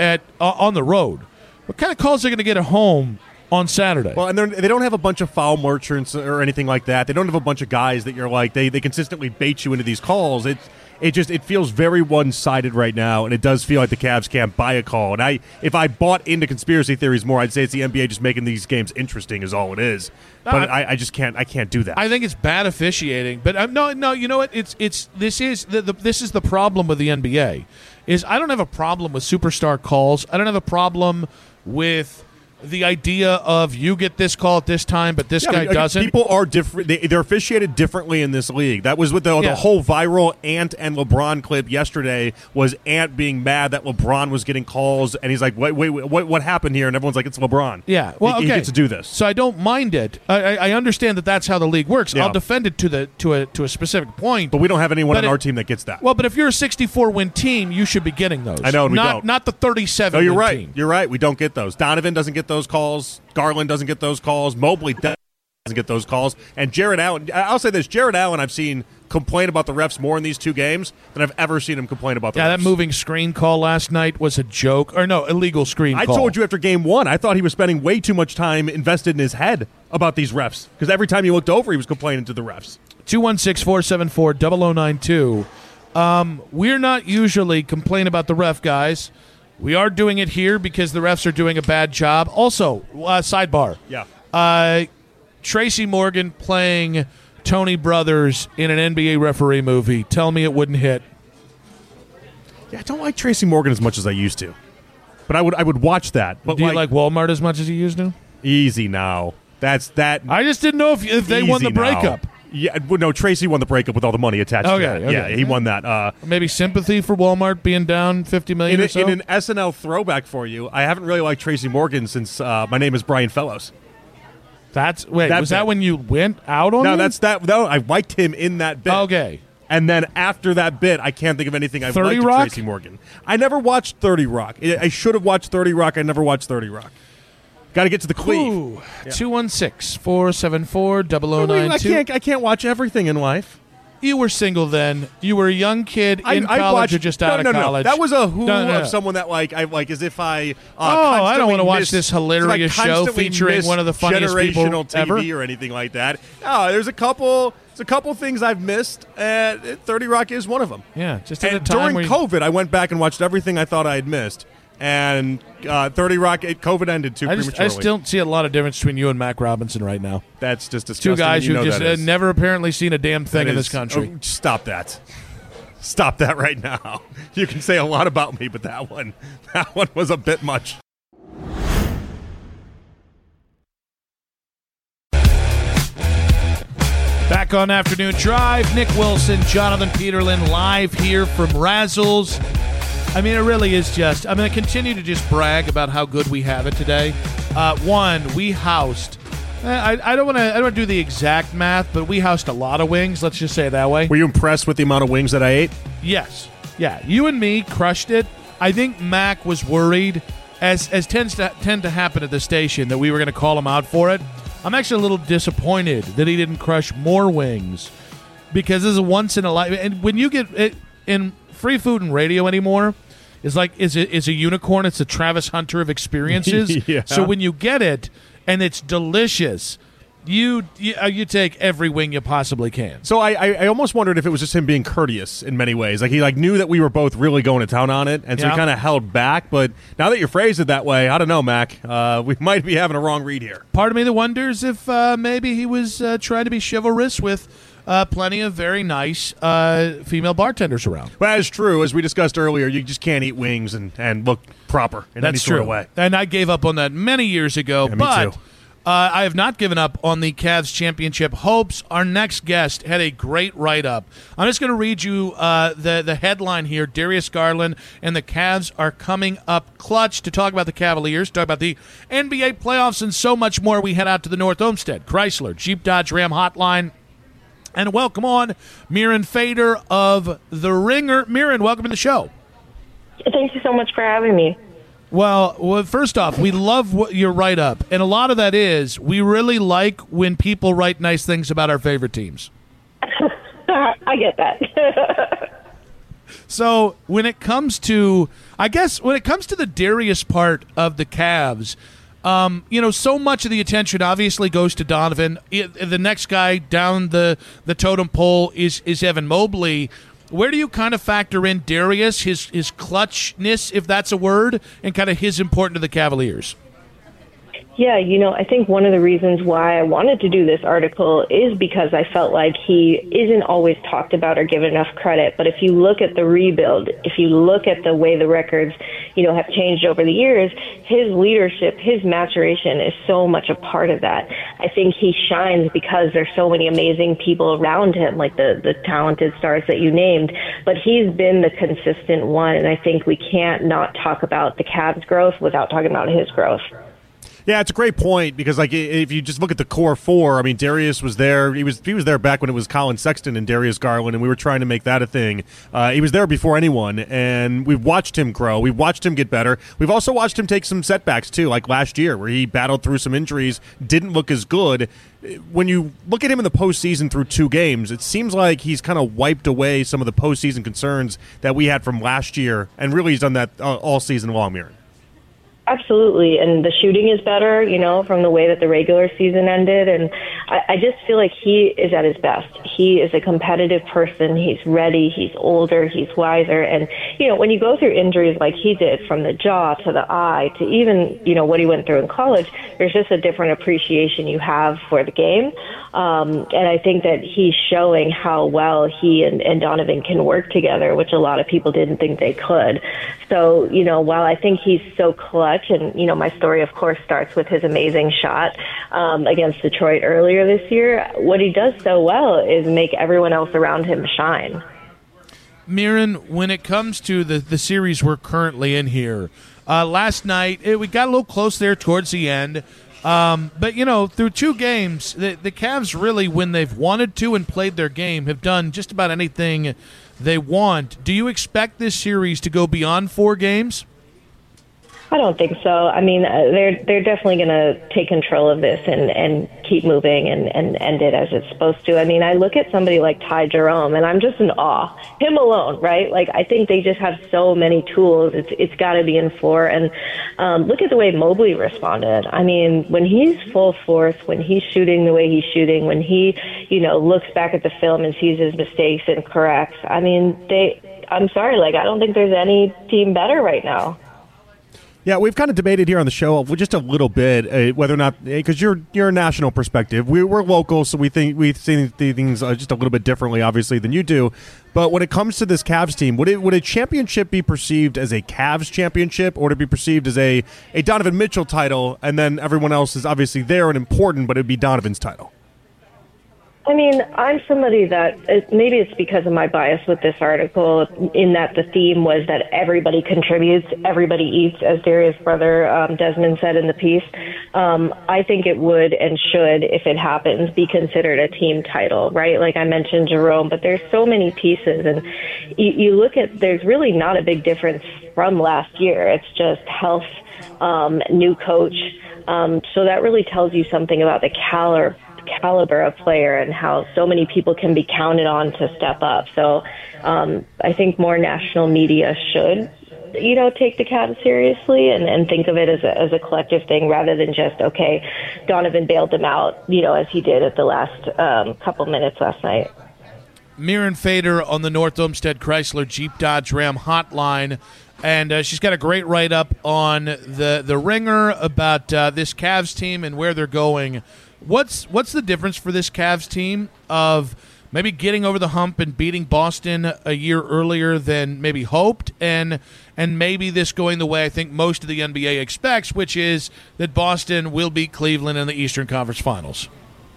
on the road, what kind of calls are they going to get at home on Saturday? Well, and they don't have a bunch of foul merchants or anything like that. They don't have a bunch of guys that you're like, they consistently bait you into these calls. It feels very one-sided right now, and it does feel like the Cavs can't buy a call. And if I bought into conspiracy theories more, I'd say it's the NBA just making these games interesting is all it is. But I just can't. I can't do that. I think it's bad officiating. But no. You know what? This is the problem with the NBA. Is I don't have a problem with superstar calls. I don't have a problem with the idea of you get this call at this time, but this guy doesn't. People are different. They're officiated differently in this league. That was with the whole viral Ant and LeBron clip yesterday. Was Ant being mad that LeBron was getting calls, and he's like, "Wait, what happened here?" And everyone's like, "It's LeBron." Yeah, well, he gets to do this, so I don't mind it. I understand that that's how the league works. Yeah. I'll defend it to a specific point. But we don't have anyone on our team that gets that. Well, but if you're a 64-win team, you should be getting those. I know, and we don't. Not the 37. No, you're right. Team. You're right. We don't get those. Donovan doesn't get those calls. Garland doesn't get those calls. Mobley doesn't get those calls. And Jared Allen, I'll say this, Jared Allen I've seen complain about the refs more in these two games than I've ever seen him complain about the refs. That moving screen call last night was a joke. Or no, illegal screen call. I told you after game one, I thought he was spending way too much time invested in his head about these refs. Because every time he looked over, he was complaining to the refs. 216-474-0092. We're not usually complaining about the ref, guys. We are doing it here because the refs are doing a bad job. Also, sidebar. Yeah. Tracy Morgan playing Tony Brothers in an NBA referee movie. Tell me it wouldn't hit. Yeah, I don't like Tracy Morgan as much as I used to. But I would watch that. But do you like Walmart as much as you used to? Easy now. That's that. I just didn't know if they won the breakup. Now. Yeah, no, Tracy won the breakup with all the money attached to that. Okay. Yeah, he won that. Maybe sympathy for Walmart being down $50 million or so? In an SNL throwback for you, I haven't really liked Tracy Morgan since My Name is Brian Fellows. Was that when you went out on him? No, I liked him in that bit. Okay. And then after that bit, I can't think of anything I've liked Rock? Tracy Morgan. I never watched 30 Rock. I should have watched 30 Rock. I never watched 30 Rock. Got to get to the cleave. 216-474-0092. I can't watch everything in life. You were single then. You were a young kid in college or just out of college. That was a of someone that as if I. I don't want to watch this hilarious show featuring one of the funniest people TV ever or anything like that. No, there's a couple things I've missed, and 30 Rock is one of them. Yeah, just at a time during COVID, I went back and watched everything I thought I had missed. And 30 Rock, COVID ended too prematurely. I just don't see a lot of difference between you and Mac Robinson right now. That's just disgusting. Two guys who've just never apparently seen a damn thing in this country. Oh, stop that. Stop that right now. You can say a lot about me, but that one was a bit much. Back on Afternoon Drive, Nick Wilson, Jonathan Peterlin, live here from Razzles. I mean, it really is just. I'm going to continue to just brag about how good we have it today. We housed. I don't want to do the exact math, but we housed a lot of wings. Let's just say it that way. Were you impressed with the amount of wings that I ate? Yes. Yeah. You and me crushed it. I think Mac was worried, as tend to happen at the station, that we were going to call him out for it. I'm actually a little disappointed that he didn't crush more wings, because this is a once in a life. And when you get it in free food and radio anymore, it's like is a unicorn. It's a Travis Hunter of experiences. Yeah. So when you get it and it's delicious, you take every wing you possibly can. So I almost wondered if it was just him being courteous in many ways. Like he knew that we were both really going to town on it, and so he kind of held back. But now that you phrased it that way, I don't know, Mac. We might be having a wrong read here. Part of me that wonders if maybe he was trying to be chivalrous with plenty of very nice female bartenders around. Well, that's true. As we discussed earlier, you just can't eat wings and look proper in any sort of way. And I gave up on that many years ago. Yeah, but me too. I have not given up on the Cavs championship hopes. Our next guest had a great write-up. I'm just going to read you the headline here. Darius Garland and the Cavs are coming up clutch to talk about the Cavaliers, talk about the NBA playoffs, and so much more. We head out to the North Olmsted Chrysler Jeep Dodge Ram hotline and welcome on Miran Fader of The Ringer. Miran, welcome to the show. Thank you so much for having me. Well, first off, we love your write-up, and a lot of that is we really like when people write nice things about our favorite teams. I get that. So when it comes to, the Darius part of the Cavs, so much of the attention obviously goes to Donovan. The next guy down the totem pole is Evan Mobley. Where do you kind of factor in Darius, his clutchness, if that's a word, and kind of his importance to the Cavaliers? Yeah, I think one of the reasons why I wanted to do this article is because I felt like he isn't always talked about or given enough credit. But if you look at the rebuild, if you look at the way the records, have changed over the years, his leadership, his maturation is so much a part of that. I think he shines because there's so many amazing people around him, like the talented stars that you named. But he's been the consistent one, and I think we can't not talk about the Cavs' growth without talking about his growth. Yeah, it's a great point because, if you just look at the core four, I mean, Darius was there. He was there back when it was Colin Sexton and Darius Garland, and we were trying to make that a thing. He was there before anyone, and we've watched him grow. We've watched him get better. We've also watched him take some setbacks, too, like last year where he battled through some injuries, didn't look as good. When you look at him in the postseason through 2 games, it seems like he's kind of wiped away some of the postseason concerns that we had from last year, and really he's done that all season long, Miran. Absolutely, and the shooting is better, from the way that the regular season ended, and I just feel like he is at his best. He is a competitive person. He's ready. He's older. He's wiser, and when you go through injuries like he did, from the jaw to the eye to even what he went through in college, there's just a different appreciation you have for the game, and I think that he's showing how well he and Donovan can work together, which a lot of people didn't think they could. So while I think he's so clutch. And, my story, of course, starts with his amazing shot against Detroit earlier this year. What he does so well is make everyone else around him shine. Miran, when it comes to the series we're currently in here, last night, we got a little close there towards the end. But, through 2 games, the Cavs really, when they've wanted to and played their game, have done just about anything they want. Do you expect this series to go beyond 4 games? I don't think so. I mean, they're definitely going to take control of this and keep moving and end it as it's supposed to. I mean, I look at somebody like Ty Jerome, and I'm just in awe. Him alone, right? I think they just have so many tools. It's got to be in 4. And look at the way Mobley responded. I mean, when he's full force, when he's shooting the way he's shooting, when he, looks back at the film and sees his mistakes and corrects. I mean, I'm sorry, I don't think there's any team better right now. Yeah, we've kind of debated here on the show just a little bit whether or not, because you're a national perspective. We're local, so we see things just a little bit differently, obviously, than you do. But when it comes to this Cavs team, would a championship be perceived as a Cavs championship, or would it be perceived as a Donovan Mitchell title, and then everyone else is obviously there and important, but it'd be Donovan's title? I mean, I'm somebody that, maybe it's because of my bias with this article, in that the theme was that everybody contributes, everybody eats, as Darius' brother Desmond said in the piece. I think it would and should, if it happens, be considered a team title, right? Like I mentioned Jerome, but there's so many pieces, and you look at, there's really not a big difference from last year. It's just health, new coach. So that really tells you something about the caliber of player and how so many people can be counted on to step up. So I think more national media should, take the Cavs seriously and think of it as a collective thing rather than just, okay, Donovan bailed them out, as he did at the last couple minutes last night. Mirin Fader on the North Olmsted Chrysler Jeep Dodge Ram hotline. And she's got a great write-up on the Ringer about this Cavs team and where they're going. What's the difference for this Cavs team of maybe getting over the hump and beating Boston a year earlier than maybe hoped, and maybe this going the way I think most of the NBA expects, which is that Boston will beat Cleveland in the Eastern Conference Finals?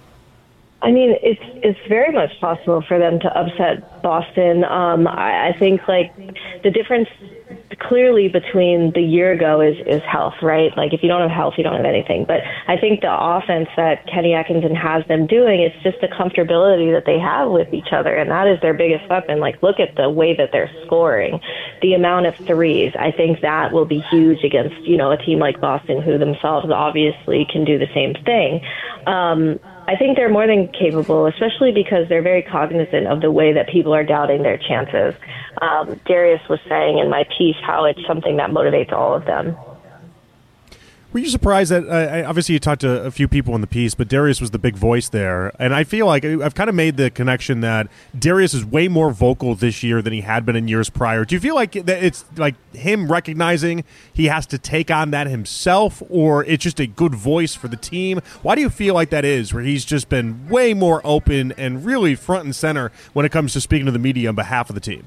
I mean, it's very much possible for them to upset Boston. I think the difference clearly between the year ago is health, right? Like if you don't have health, you don't have anything. But I think the offense that Kenny Atkinson has them doing, it's just the comfortability that they have with each other, and that is their biggest weapon. Like look at the way that they're scoring, the amount of threes. I think that will be huge against a team like Boston, who themselves obviously can do the same thing. I think they're more than capable, especially because they're very cognizant of the way that people are doubting their chances. Darius was saying in my piece how it's something that motivates all of them. Were you surprised that, obviously you talked to a few people in the piece, but Darius was the big voice there, and I feel like I've kind of made the connection that Darius is way more vocal this year than he had been in years prior. Do you feel like that it's like him recognizing he has to take on that himself, or it's just a good voice for the team? Why do you feel like that is, where he's just been way more open and really front and center when it comes to speaking to the media on behalf of the team?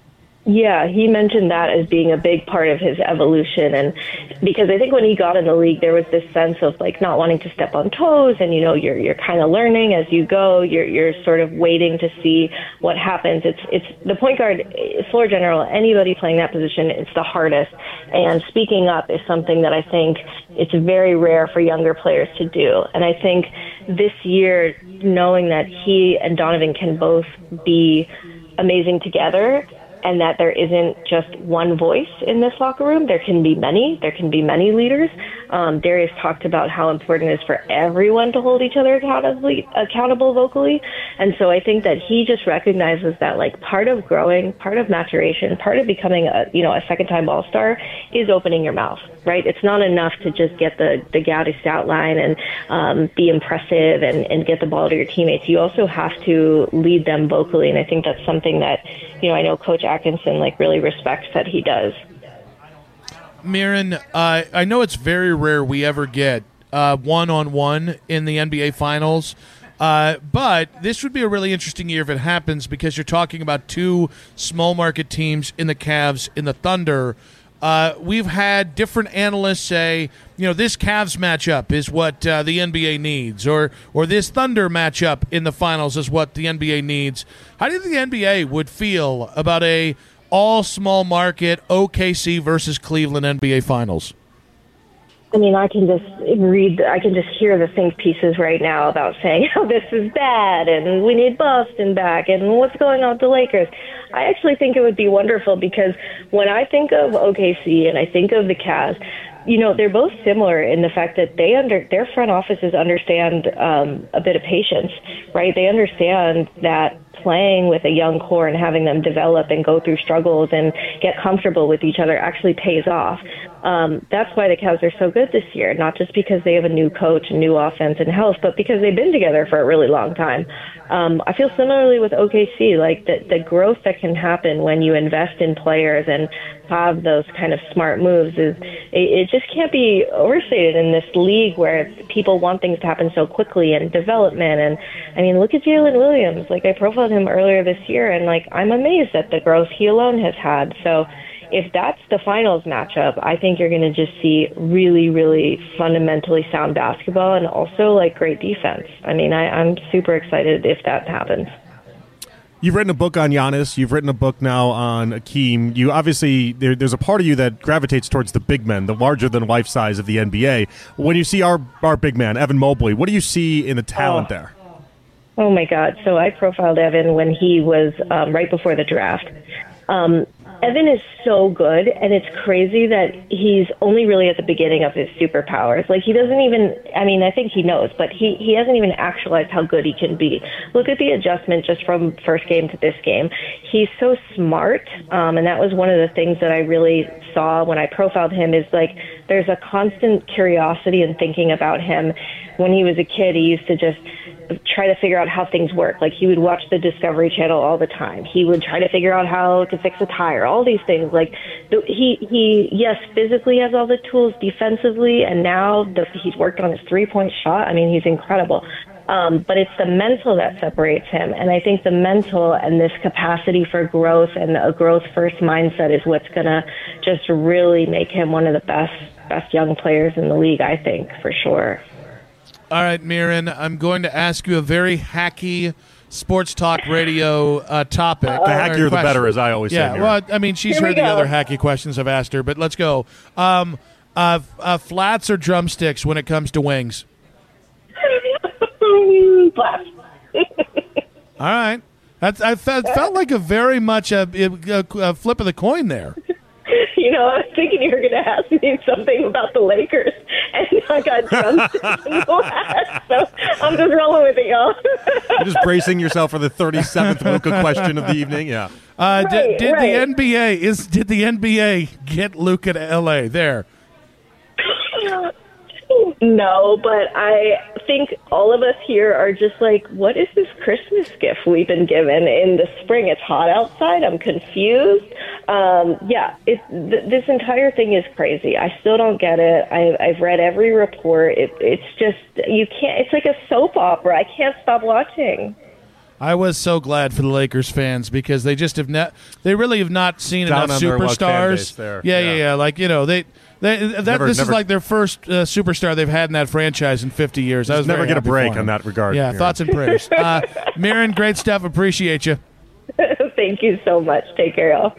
Yeah, he mentioned that as being a big part of his evolution, and because I think when he got in the league, there was this sense of not wanting to step on toes, and you're kind of learning as you go. You're sort of waiting to see what happens. It's the point guard, floor general, anybody playing that position, it's the hardest. And speaking up is something that I think it's very rare for younger players to do. And I think this year, knowing that he and Donovan can both be amazing together, and that there isn't just one voice in this locker room. There can be many. There can be many leaders. Darius talked about how important it is for everyone to hold each other accountable vocally. And so I think that he just recognizes that part of growing, part of maturation, part of becoming a second-time All-Star is opening your mouth, right? It's not enough to just get the Gaudy stat line and be impressive and get the ball to your teammates. You also have to lead them vocally, and I think that's something that, I know Coach Atkinson really respects that he does. Mirin, I know it's very rare we ever get one-on-one in the NBA Finals, but this would be a really interesting year if it happens, because you're talking about two small market teams in the Cavs, in the Thunder. We've had different analysts say, this Cavs matchup is what the NBA needs, or this Thunder matchup in the finals is what the NBA needs. How do you think the NBA would feel about a all small market OKC versus Cleveland NBA Finals? I mean, I can just hear the think pieces right now about saying, this is bad, and we need Boston back, and what's going on with the Lakers. I actually think it would be wonderful, because when I think of OKC and I think of the Cavs, they're both similar in the fact that their front offices understand a bit of patience, right? They understand that playing with a young core and having them develop and go through struggles and get comfortable with each other actually pays off. That's why the Cavs are so good this year, not just because they have a new coach, a new offense and health, but because they've been together for a really long time. I feel similarly with OKC, the growth that can happen when you invest in players and have those kind of smart moves it just can't be overstated in this league where people want things to happen so quickly and development. And I mean, look at Jalen Williams. I profiled him earlier this year, and I'm amazed at the growth he alone has had. So if that's the finals matchup, I think you're going to just see really, really fundamentally sound basketball and also great defense. I mean, I'm super excited if that happens. You've written a book on Giannis. You've written a book now on Akeem. You obviously, there's a part of you that gravitates towards the big men, the larger-than-life size of the NBA. When you see our big man, Evan Mobley, what do you see in the talent there? Oh, my God. So I profiled Evan when he was right before the draft. Evan is so good, and it's crazy that he's only really at the beginning of his superpowers. Like, he doesn't even, I mean, I think he knows, but he hasn't even actualized how good he can be. Look at the adjustment just from first game to this game. He's so smart, and that was one of the things that I really saw when I profiled him is, like, there's a constant curiosity and thinking about him. When he was a kid, he used to just try to figure out how things work. Like, he would watch the Discovery Channel all the time. He would try to figure out how to fix a tire, all these things. Like, he yes, physically has all the tools defensively, and now he's worked on his three-point shot. I mean, he's incredible. But it's the mental that separates him. And I think the mental and this capacity for growth and a growth-first mindset is what's going to just really make him one of the best young players in the league, I think, for sure. All right, Mirren, I'm going to ask you a very hacky sports talk radio topic. The hackier, the better, as I always say. Yeah, well, I mean, she's heard the other hacky questions I've asked her, but let's go. Flats or drumsticks when it comes to wings? Flats. All right. I felt like a very much a flip of the coin there. You know, I was thinking you were going to ask me something about the Lakers, and I got drumsticks and flats, so I'm just rolling with it, y'all. You're just bracing yourself for the 37th Luka question of the evening, yeah. Did the NBA get Luka to L.A.? There. No, but I think all of us here are just like, what is this Christmas gift we've been given in the spring? It's hot outside. I'm confused. This entire thing is crazy. I still don't get it. I've read every report. It's just, you can't, it's like a soap opera. I can't stop watching. I was so glad for the Lakers fans because they just they really have not seen Down enough on their luck fan superstars. base there. Yeah. Like, you know, this is like their first superstar they've had in that franchise in 50 years. I was never very get a happy break for on that regard. Yeah, Mirren. thoughts and prayers. Mirren, great stuff. Appreciate you. Thank you so much. Take care, y'all.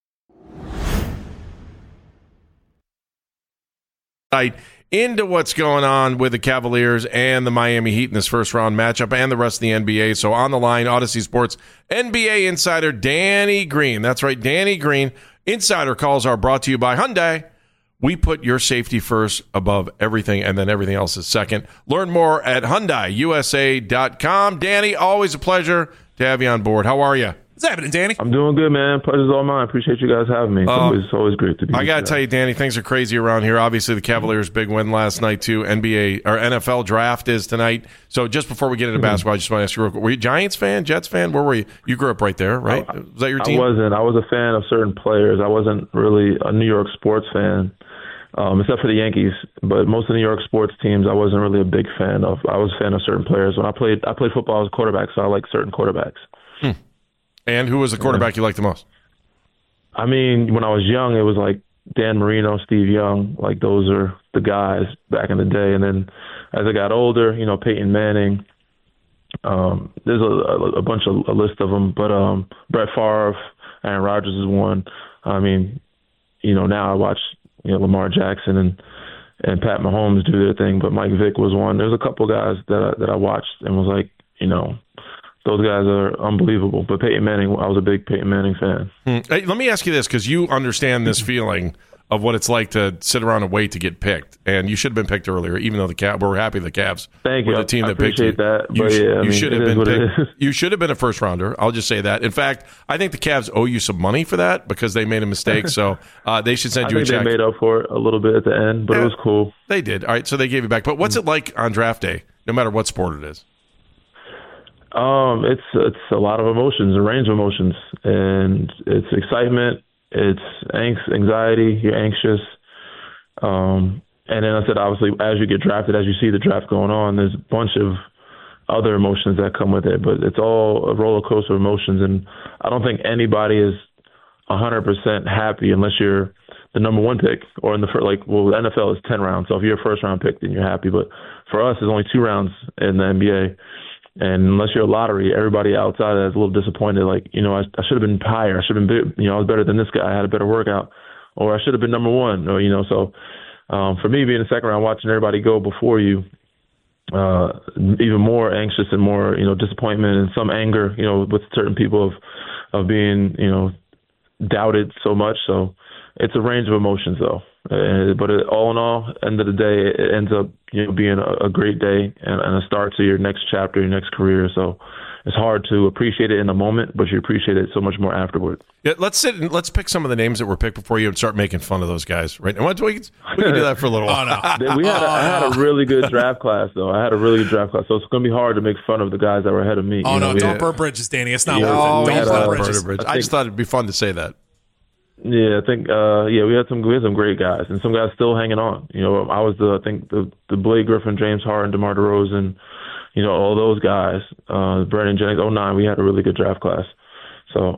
Into what's going on with the Cavaliers and the Miami Heat in this first round matchup and the rest of the NBA. So on the line, Odyssey Sports NBA insider Danny Green. That's right, Danny Green. Insider calls are brought to you by Hyundai. We put your safety first above everything, and then everything else is second. Learn more at HyundaiUSA.com. Danny, always a pleasure to have you on board. How are you? What's happening, Danny? I'm doing good, man. Pleasure's all mine. Appreciate you guys having me. It's always great to be here. I got to tell you, Danny, things are crazy around here. Obviously, the Cavaliers' big win last night, too. NFL draft is tonight. So just before we get into basketball, I just want to ask you real quick. Were you a Giants fan, Jets fan? Where were you? You grew up right there, right? Was that your team? I wasn't. I was a fan of certain players. I wasn't really a New York sports fan, except for the Yankees. But most of the New York sports teams, I wasn't really a big fan of. I was a fan of certain players. When I played football as a quarterback, so I like certain quarterbacks. And who was the quarterback you liked the most? I mean, when I was young, it was like Dan Marino, Steve Young. Like, those are the guys back in the day. And then as I got older, you know, Peyton Manning. There's a list of them. But Brett Favre, Aaron Rodgers is one. I mean, you know, now I watch, you know, Lamar Jackson and Pat Mahomes do their thing. But Mike Vick was one. There's a couple guys that I watched and was like, you know, those guys are unbelievable. But Peyton Manning, I was a big Peyton Manning fan. Hey, let me ask you this, because you understand this feeling of what it's like to sit around and wait to get picked. And you should have been picked earlier, even though we're happy the Cavs were the team that picked you. That, you should have been picked. You should have been a first rounder. I'll just say that. In fact, I think the Cavs owe you some money for that because they made a mistake. So they should send you a check. They made up for it a little bit at the end, but it was cool. They did. All right, so they gave you back. But what's it like on draft day, no matter what sport it is? It's a lot of emotions, a range of emotions, and it's excitement, it's anxiety, you're anxious, and then I said, obviously, as you get drafted, as you see the draft going on, there's a bunch of other emotions that come with it, but it's all a roller coaster of emotions, and I don't think anybody is 100% happy unless you're the number one pick, or in the first, the NFL is 10 rounds, so if you're a first round pick, then you're happy, but for us, there's only 2 rounds in the NBA. And unless you're a lottery, everybody outside of that is a little disappointed. Like, you know, I should have been higher. I should have been, you know, I was better than this guy. I had a better workout, or I should have been number one. Or, you know, so for me, being in the second round, watching everybody go before you, even more anxious and more, you know, disappointment and some anger, you know, with certain people of being, you know, doubted so much. So it's a range of emotions, though. But all in all, end of the day, it ends up being a great day and a start to your next chapter, your next career. So it's hard to appreciate it in the moment, but you appreciate it so much more afterward. Yeah, let's sit and let's pick some of the names that were picked before you and start making fun of those guys. Right? And we can do that for a little while. I had a really good draft class, though. I had a really good draft class, so it's going to be hard to make fun of the guys that were ahead of me. Oh, no, don't burn bridges, Danny. It's not worth it. Don't burn bridges. I just thought it'd be fun to say that. Yeah, I think we had some great guys, and some guys still hanging on. I was the Blake Griffin, James Harden, DeMar DeRozan, all those guys, Brandon Jennings, 2009. We had a really good draft class. So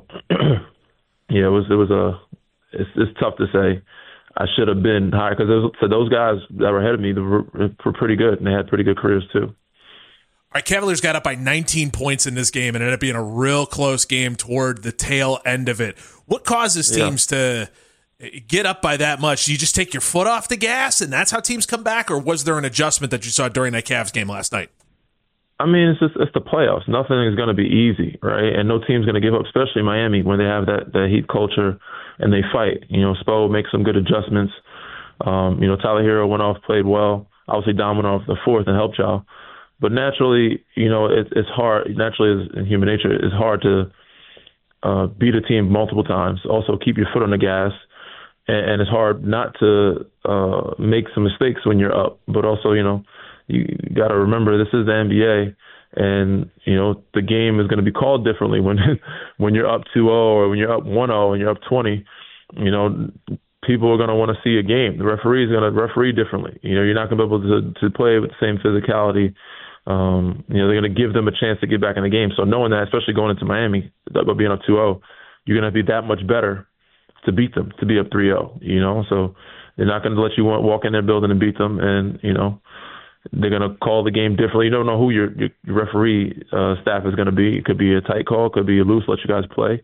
it's tough to say I should have been higher because those guys that were ahead of me were pretty good, and they had pretty good careers too. All right, Cavaliers got up by 19 points in this game and ended up being a real close game toward the tail end of it. What causes teams to get up by that much? Do you just take your foot off the gas and that's how teams come back, or was there an adjustment that you saw during that Cavs game last night? I mean, it's the playoffs. Nothing is going to be easy, right? And no team's going to give up, especially Miami, when they have that Heat culture and they fight. Spo makes some good adjustments. Tyler Hero went off, played well. Obviously, Dom went off the fourth and helped y'all. But naturally, it's hard. Naturally, in human nature, it's hard to beat a team multiple times. Also, keep your foot on the gas, and it's hard not to make some mistakes when you're up. But also, you got to remember this is the NBA, and the game is going to be called differently when you're up 2-0 or when you're up 1-0 and you're up 20. People are going to want to see a game. The referee is going to referee differently. You're not going to be able to play with the same physicality. They're going to give them a chance to get back in the game. So knowing that, especially going into Miami, being up 2-0, you're going to be that much better to beat them, to be up 3-0, So they're not going to let you walk in their building and beat them. And, they're going to call the game differently. You don't know who your referee staff is going to be. It could be a tight call. It could be a loose, let you guys play.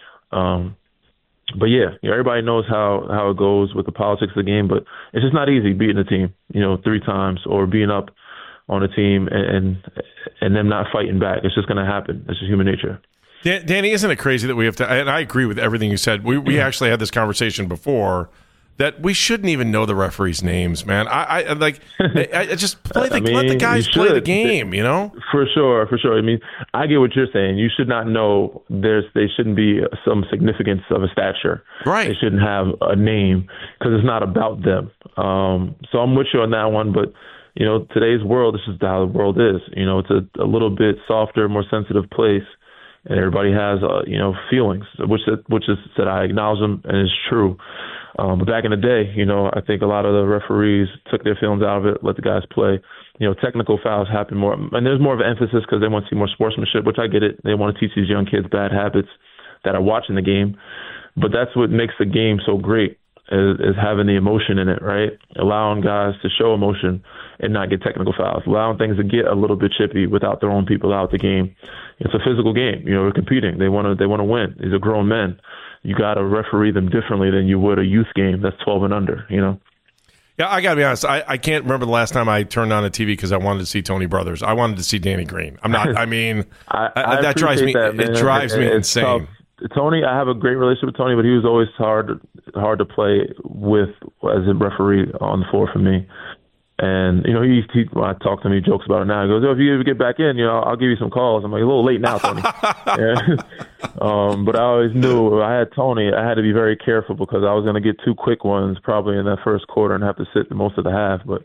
But yeah, everybody knows how it goes with the politics of the game, but it's just not easy beating a team, 3 times or being up on a team and them not fighting back. It's just going to happen. It's just human nature. Danny, isn't it crazy that we have to, and I agree with everything you said. We actually had this conversation before that we shouldn't even know the referees' names, man. I just let the guys play the game, For sure. I mean, I get what you're saying. You should not know they shouldn't be some significance of a stature. Right. They shouldn't have a name because it's not about them. So I'm with you on that one, but today's world, this is how the world is. It's a little bit softer, more sensitive place, and everybody has feelings, which is said I acknowledge them and it's true. But back in the day, I think a lot of the referees took their feelings out of it, let the guys play. Technical fouls happen more, and there's more of an emphasis because they want to see more sportsmanship, which I get it. They want to teach these young kids bad habits that are watching the game. But that's what makes the game so great, is having the emotion in it, right? Allowing guys to show emotion and not get technical fouls, allowing things to get a little bit chippy without throwing people out the game. It's a physical game. We're competing. They want to win. These are grown men. You got to referee them differently than you would a youth game that's 12 and under, Yeah, I got to be honest. I can't remember the last time I turned on a TV because I wanted to see Tony Brothers. I wanted to see Danny Green. I'm not. I mean, that drives me. It drives me insane. Tough. Tony, I have a great relationship with Tony, but he was always hard to play with as a referee on the floor for me. And, he when I talk to him, he jokes about it now. He goes, if you ever get back in, I'll give you some calls. I'm like, a little late now, Tony. But I always knew if I had Tony, I had to be very careful because I was going to get 2 quick ones probably in that first quarter and have to sit most of the half. But,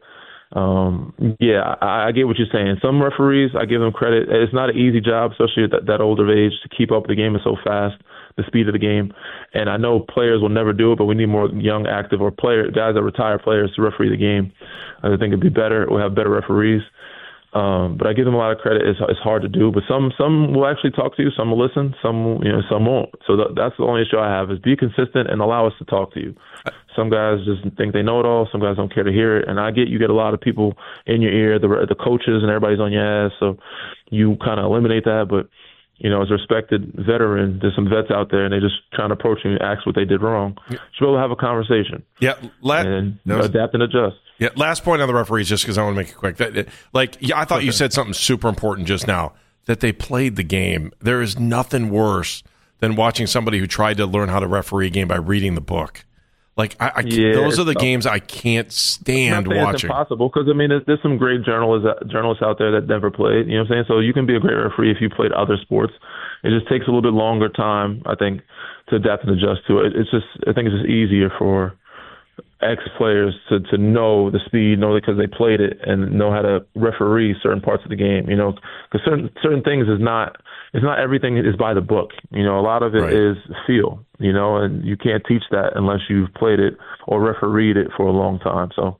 I get what you're saying. Some referees, I give them credit. It's not an easy job, especially at that older age, to keep up with the game is so fast, the speed of the game. And I know players will never do it, but we need more young, active, or guys that retire players to referee the game. I think it'd be better. We'll have better referees. But I give them a lot of credit. It's hard to do, but some will actually talk to you. Some will listen. Some won't. So that's the only issue I have is be consistent and allow us to talk to you. Some guys just think they know it all. Some guys don't care to hear it. And you get a lot of people in your ear, the coaches, and everybody's on your ass. So you kind of eliminate that. But as a respected veteran, there's some vets out there, and they just trying to approach you and ask what they did wrong. You should be able to have a conversation. Yeah, and adapt and adjust. Yeah, last point on the referees, just because I want to make it quick. I thought you said something super important just now, that they played the game. There is nothing worse than watching somebody who tried to learn how to referee a game by reading the book. Like, those are the games I can't stand watching. It's impossible because, I mean, there's some great journalists out there that never played. You know what I'm saying? So you can be a great referee if you played other sports. It just takes a little bit longer time, I think, to adapt and adjust to it. I think it's just easier for ex-players to know the speed, know because they played it, and know how to referee certain parts of the game. You know, because certain things it's not everything is by the book. You know, a lot of it is feel. You know, and you can't teach that unless you've played it or refereed it for a long time. So.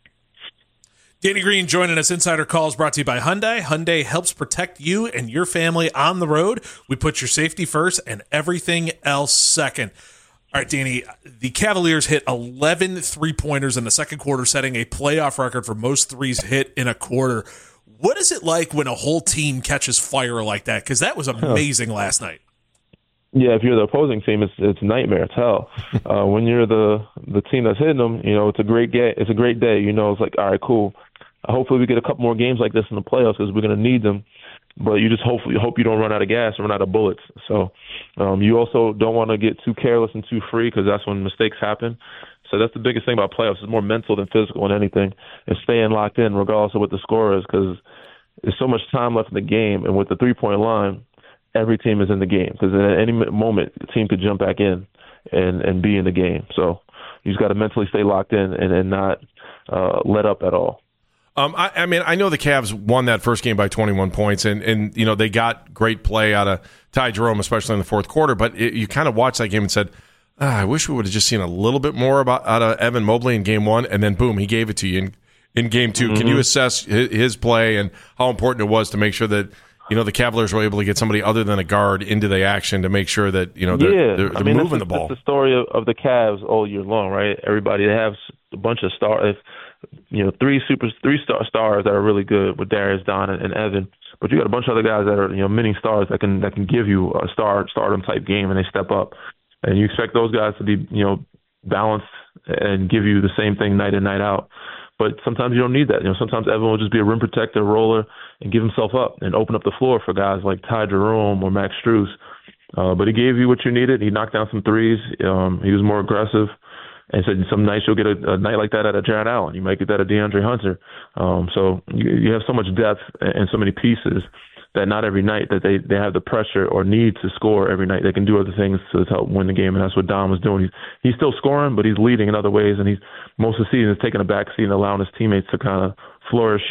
Danny Green joining us. Insider Calls brought to you by Hyundai. Hyundai helps protect you and your family on the road. We put your safety first and everything else second. All right, Danny, the Cavaliers hit 11 three-pointers in the second quarter, setting a playoff record for most threes hit in a quarter. What is it like when a whole team catches fire like that? Because that was amazing last night. Yeah, if you're the opposing team, it's nightmare. It's hell. When you're the team that's hitting them, you know, it's a great day. You know, it's like, all right, cool. Hopefully we get a couple more games like this in the playoffs because we're going to need them. But you just hope you don't run out of gas or run out of bullets. So you also don't want to get too careless and too free because that's when mistakes happen. So that's the biggest thing about playoffs. It's more mental than physical than anything. It's staying locked in regardless of what the score is because there's so much time left in the game. And with the three-point line, every team is in the game because at any moment the team could jump back in and be in the game. So you just got to mentally stay locked in and not let up at all. I mean, I know the Cavs won that first game by 21 points, and you know they got great play out of Ty Jerome, especially in the fourth quarter. But you kind of watched that game and said, I wish we would have just seen a little bit more out of Evan Mobley in game one, and then boom, he gave it to you in game two. Mm-hmm. Can you assess his play and how important it was to make sure that you know the Cavaliers were able to get somebody other than a guard into the action to make sure that you know they're moving the ball? That's the story of the Cavs all year long, right? Everybody, they have a bunch of stars. You know, three stars that are really good with Darius, Don, and Evan. But you got a bunch of other guys that are mini stars that can give you a stardom type game, and they step up. And you expect those guys to be balanced and give you the same thing night in, night out. But sometimes you don't need that. Sometimes Evan will just be a rim protector, roller, and give himself up and open up the floor for guys like Ty Jerome or Max Strus. But he gave you what you needed. He knocked down some threes. He was more aggressive. And so some nights you'll get a night like that out of Jarrett Allen. You might get that at DeAndre Hunter. So you have so much depth and so many pieces that not every night that they have the pressure or need to score every night. They can do other things to help win the game, and that's what Don was doing. He's still scoring, but he's leading in other ways, and he's most of the season is taking a back seat and allowing his teammates to kind of flourish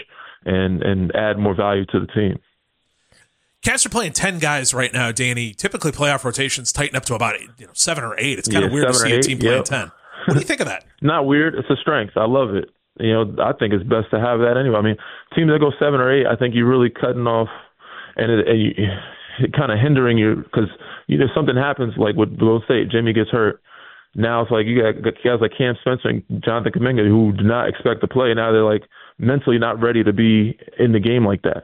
and add more value to the team. Cavs are playing 10 guys right now, Danny. Typically playoff rotations tighten up to about 7 or 8. It's kind of weird to see a team playing 10. What do you think of that? Not weird. It's a strength. I love it. I think it's best to have that anyway. I mean, teams that go 7 or 8, I think you're really cutting off and it kind of hindering you because if something happens like with Golden State, Jimmy gets hurt. Now it's like you got guys like Cam Spencer and Jonathan Kuminga who do not expect to play. Now they're like mentally not ready to be in the game like that.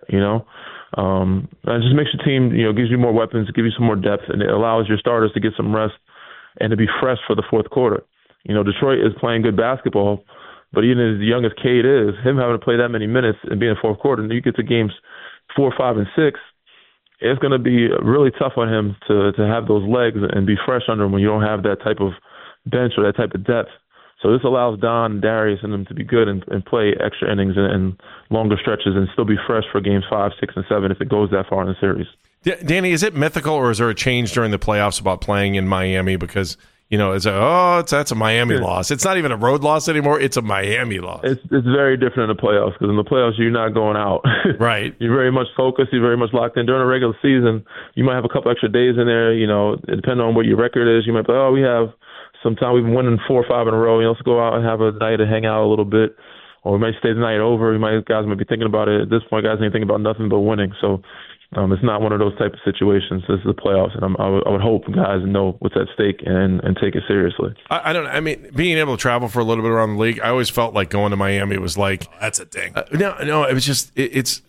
And it just makes your team, gives you more weapons, gives you some more depth, and it allows your starters to get some rest and to be fresh for the fourth quarter. Detroit is playing good basketball, but even as young as Cade is, him having to play that many minutes and being in the fourth quarter, and you get to games 4, 5, and 6, it's going to be really tough on him to have those legs and be fresh under him when you don't have that type of bench or that type of depth. So this allows Don and Darius and them to be good and play extra innings and longer stretches and still be fresh for games 5, 6, and 7 if it goes that far in the series. Danny, is it mythical or is there a change during the playoffs about playing in Miami because that's a Miami loss. It's not even a road loss anymore. It's a Miami loss. It's very different in the playoffs because in the playoffs you're not going out. Right. You're very much focused. You're very much locked in. During a regular season, you might have a couple extra days in there. Depending on what your record is, you might be, we have some time. We've been winning 4 or 5 in a row. Let's go out and have a night to hang out a little bit. Or we might stay the night over. Guys might be thinking about it. At this point, guys ain't thinking about nothing but winning. So it's not one of those type of situations. This is the playoffs, and I would hope guys know what's at stake and take it seriously. I don't know. I mean, being able to travel for a little bit around the league, I always felt like going to Miami was like that's a ding. No, it was just it's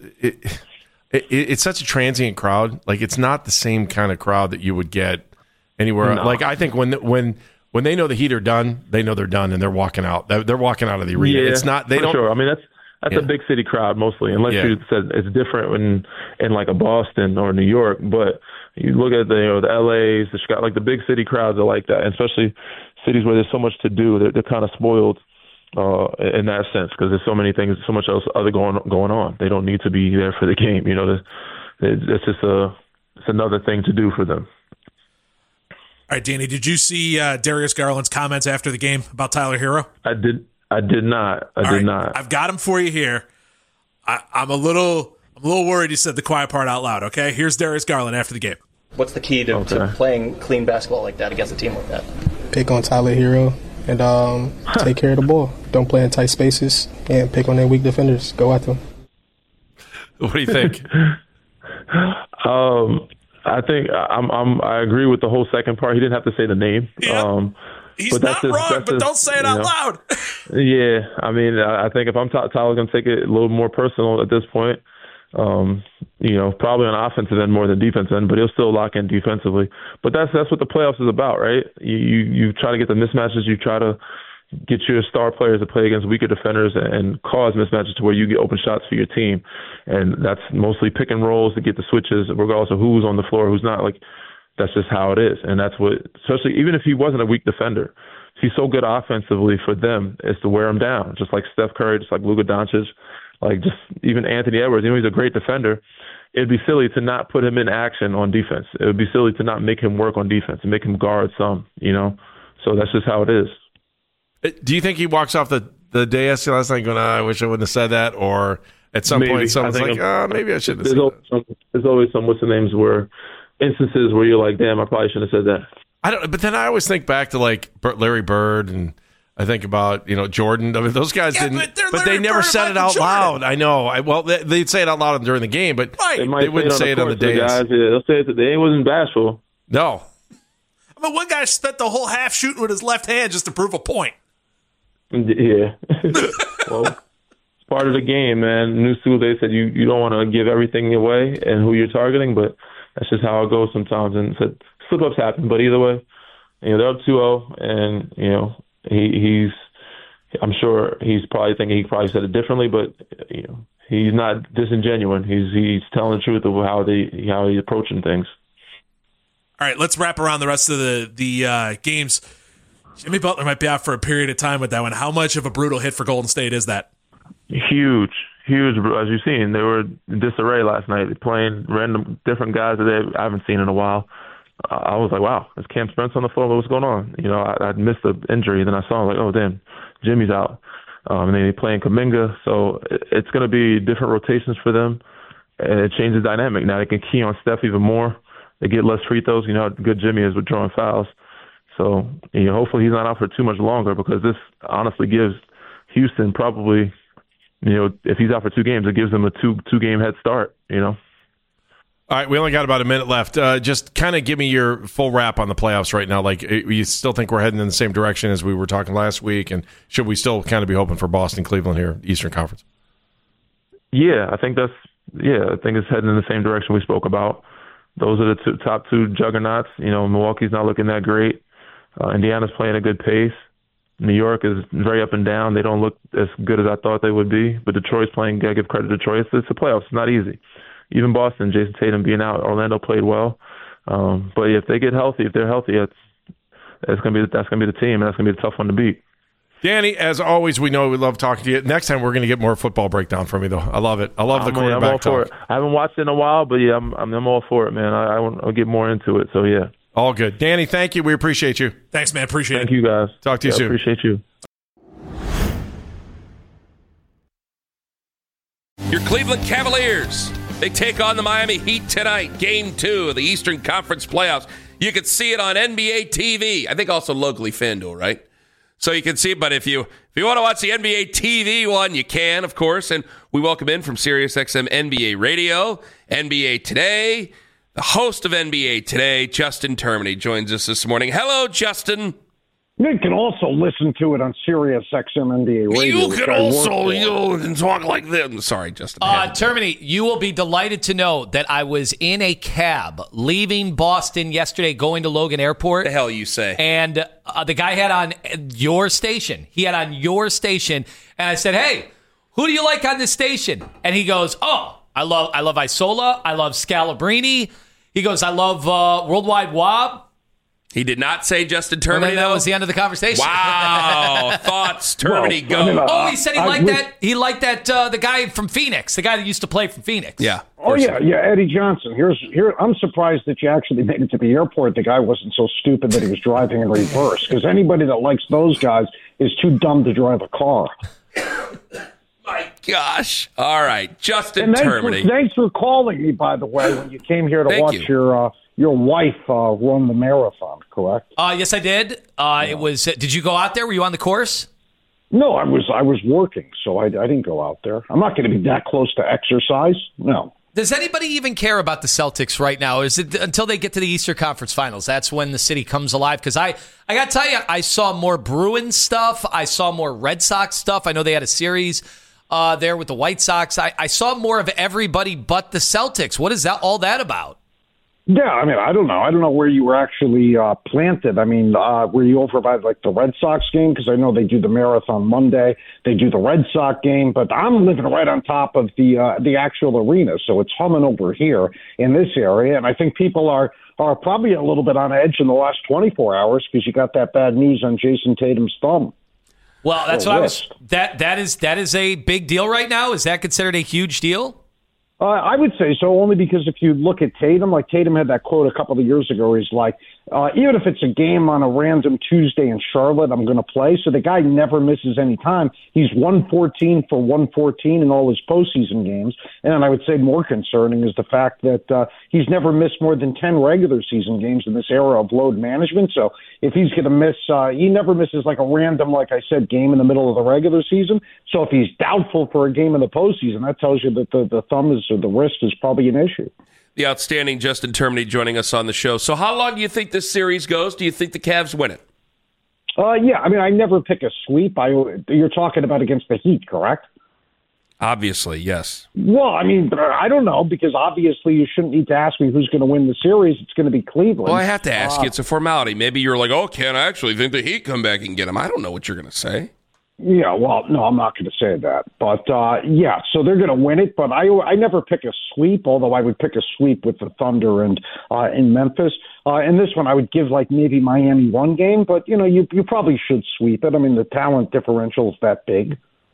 such a transient crowd. Like it's not the same kind of crowd that you would get anywhere. No. Like I think when they know the Heat are done, they know they're done, and they're walking out. They're walking out of the arena. Yeah, it's not. They don't. Sure. I mean, That's a big city crowd mostly, unless you said it's different in like a Boston or New York. But you look at the LAs, the Chicago, like the big city crowds are like that, and especially cities where there's so much to do. They're kind of spoiled in that sense because there's so many things, so much else other going on. They don't need to be there for the game. It's just it's another thing to do for them. All right, Danny, did you see Darius Garland's comments after the game about Tyler Hero? I did not. I did not. I've got him for you here. I'm a little worried you said the quiet part out loud, okay? Here's Darius Garland after the game. What's the key to playing clean basketball like that against a team like that? Pick on Tyler Hero and take care of the ball. Don't play in tight spaces and pick on their weak defenders. Go at them. What do you think? I think I agree with the whole second part. He didn't have to say the name. He's not wrong, but don't say it out loud. Yeah, I mean, I think if I'm Tyler's going to take it a little more personal at this point. Probably on offensive end more than defensive end, but he'll still lock in defensively. But that's what the playoffs is about, right? You try to get the mismatches. You try to get your star players to play against weaker defenders and cause mismatches to where you get open shots for your team. And that's mostly pick and rolls to get the switches, regardless of who's on the floor, who's not. Like, that's just how it is. And that's what, especially even if he wasn't a weak defender, he's so good offensively for them is to wear him down, just like Steph Curry, just like Luka Doncic, like just even Anthony Edwards. He's a great defender. It'd be silly to not put him in action on defense. It would be silly to not make him work on defense and make him guard some, So that's just how it is. Do you think he walks off the day yesterday last night going, I wish I wouldn't have said that? Or at some point someone's like, maybe I shouldn't have said that. There's always some what's-the-names where instances where you're like, damn, I probably shouldn't have said that. But then I always think back to like Larry Bird, and I think about Jordan. I mean, those guys didn't, but they never said it out loud. I know. They'd say it out loud during the game, but they wouldn't say it on the day. They'll say it today. It wasn't bashful. No. I mean, one guy spent the whole half shooting with his left hand just to prove a point. Yeah. Well, it's part of the game, man. New school, they said you don't want to give everything away and who you're targeting, but that's just how it goes sometimes. And so slip-ups happen, but either way, they're up 2-0, and, he's I'm sure he's probably thinking he probably said it differently, but, he's not disingenuous. He's telling the truth of how he's approaching things. All right, let's wrap around the rest of the games. Jimmy Butler might be out for a period of time with that one. How much of a brutal hit for Golden State is that? Huge. As you've seen, they were in disarray last night, playing random different guys that I haven't seen in a while. I was like, wow, is Cam Spence on the floor? What's going on? I'd missed the injury. Then I saw him like, oh, damn, Jimmy's out. And then they're playing Kuminga. So it's going to be different rotations for them. And it changes the dynamic. Now they can key on Steph even more. They get less free throws. You know how good Jimmy is with drawing fouls. So hopefully he's not out for too much longer, because this honestly gives Houston probably, if he's out for 2 games, it gives them a two-game head start, All right, we only got about a minute left. Just kind of give me your full wrap on the playoffs right now. Like, you still think we're heading in the same direction as we were talking last week, and should we still kind of be hoping for Boston, Cleveland here, Eastern Conference? Yeah, I think it's heading in the same direction we spoke about. Those are the top 2 juggernauts. Milwaukee's not looking that great. Indiana's playing a good pace. New York is very up and down. They don't look as good as I thought they would be. But Detroit's playing. Gotta give credit to Detroit. It's the playoffs. It's not easy. Even Boston, Jason Tatum being out, Orlando played well. But if they get healthy, if they're healthy, that's gonna be the team, and that's gonna be the tough one to beat. Danny, as always, we love talking to you. Next time, we're going to get more football breakdown from you, though. I love it. I love the quarterback I'm all for it. I haven't watched it in a while, but yeah, I'm all for it, man. I'll get more into it. So yeah. All good. Danny, thank you. We appreciate you. Thanks, man. Appreciate it. Thank you, guys. Talk to you soon. Appreciate you. Your Cleveland Cavaliers, they take on the Miami Heat tonight. Game 2 of the Eastern Conference playoffs. You can see it on NBA TV. I think also locally FanDuel, right? So you can see it, but if you want to watch the NBA TV one, you can, of course. And we welcome in from SiriusXM NBA Radio, NBA Today. The host of NBA Today, Justin Termini, joins us this morning. Hello, Justin. You can also listen to it on SiriusXM NBA Radio. You can talk like this. Sorry, Justin. Termini, you will be delighted to know that I was in a cab leaving Boston yesterday, going to Logan Airport. The hell you say? And the guy had on your station. He had on your station, and I said, "Hey, who do you like on this station? And he goes, oh, I love Isola. I love Scalabrini. He goes, I love Worldwide Wob. He did not say Justin Termini. That was the end of the conversation. Wow. Thoughts, Termini, go. He said he liked that. He liked that the guy from Phoenix, the guy that used to play from Phoenix. Yeah. Oh, yeah, Eddie Johnson. Here, I'm surprised that you actually made it to the airport. The guy wasn't so stupid that he was driving in reverse, because anybody that likes those guys is too dumb to drive a car. My gosh. All right. Justin Termini. Thanks for calling me, by the way, when you came here to watch your wife run the marathon, correct? Yes, I did. It was. Did you go out there? Were you on the course? No, I was working, so I didn't go out there. I'm not going to be that close to exercise. No. Does anybody even care about the Celtics right now? Is it until they get to the Eastern Conference Finals? That's when the city comes alive. Because I got to tell you, I saw more Bruins stuff. I saw more Red Sox stuff. I know they had a series there with the White Sox. I saw more of everybody but the Celtics. What is all that about? Yeah, I mean, I don't know. I don't know where you were actually planted. I mean, were you over by like the Red Sox game? Because I know they do the marathon Monday. They do the Red Sox game, but I'm living right on top of the actual arena, so it's humming over here in this area. And I think people are probably a little bit on edge in the last 24 hours because you got that bad news on Jason Tatum's thumb. Well, that's what I was. That is a big deal right now. Is that considered a huge deal? I would say so, only because if you look at Tatum, like Tatum had that quote a couple of years ago where he's like, even if it's a game on a random Tuesday in Charlotte, I'm going to play. So the guy never misses any time. He's 114 for 114 in all his postseason games. And I would say more concerning is the fact that he's never missed more than 10 regular season games in this era of load management. So if he's going to miss, he never misses like a random, like I said, game in the middle of the regular season. So if he's doubtful for a game in the postseason, that tells you that the thumb is, or the wrist is probably an issue. The outstanding Justin Termini joining us on the show. So how long do you think this series goes? Do you think the Cavs win it? Yeah, I mean, I never pick a sweep. You're talking about against the Heat, correct? Obviously, yes. Well, I mean, I don't know, because obviously you shouldn't need to ask me who's going to win the series. It's going to be Cleveland. Well, I have to ask you. It's a formality. Maybe you're like, oh, Ken, I actually think the Heat come back and get him. I don't know what you're going to say. Yeah, well, no, I'm not going to say that. But, yeah, so they're going to win it. But I never pick a sweep, although I would pick a sweep with the Thunder and in Memphis. In this one, I would give, like, maybe Miami one game. But, you know, you probably should sweep it. I mean, the talent differential is that big.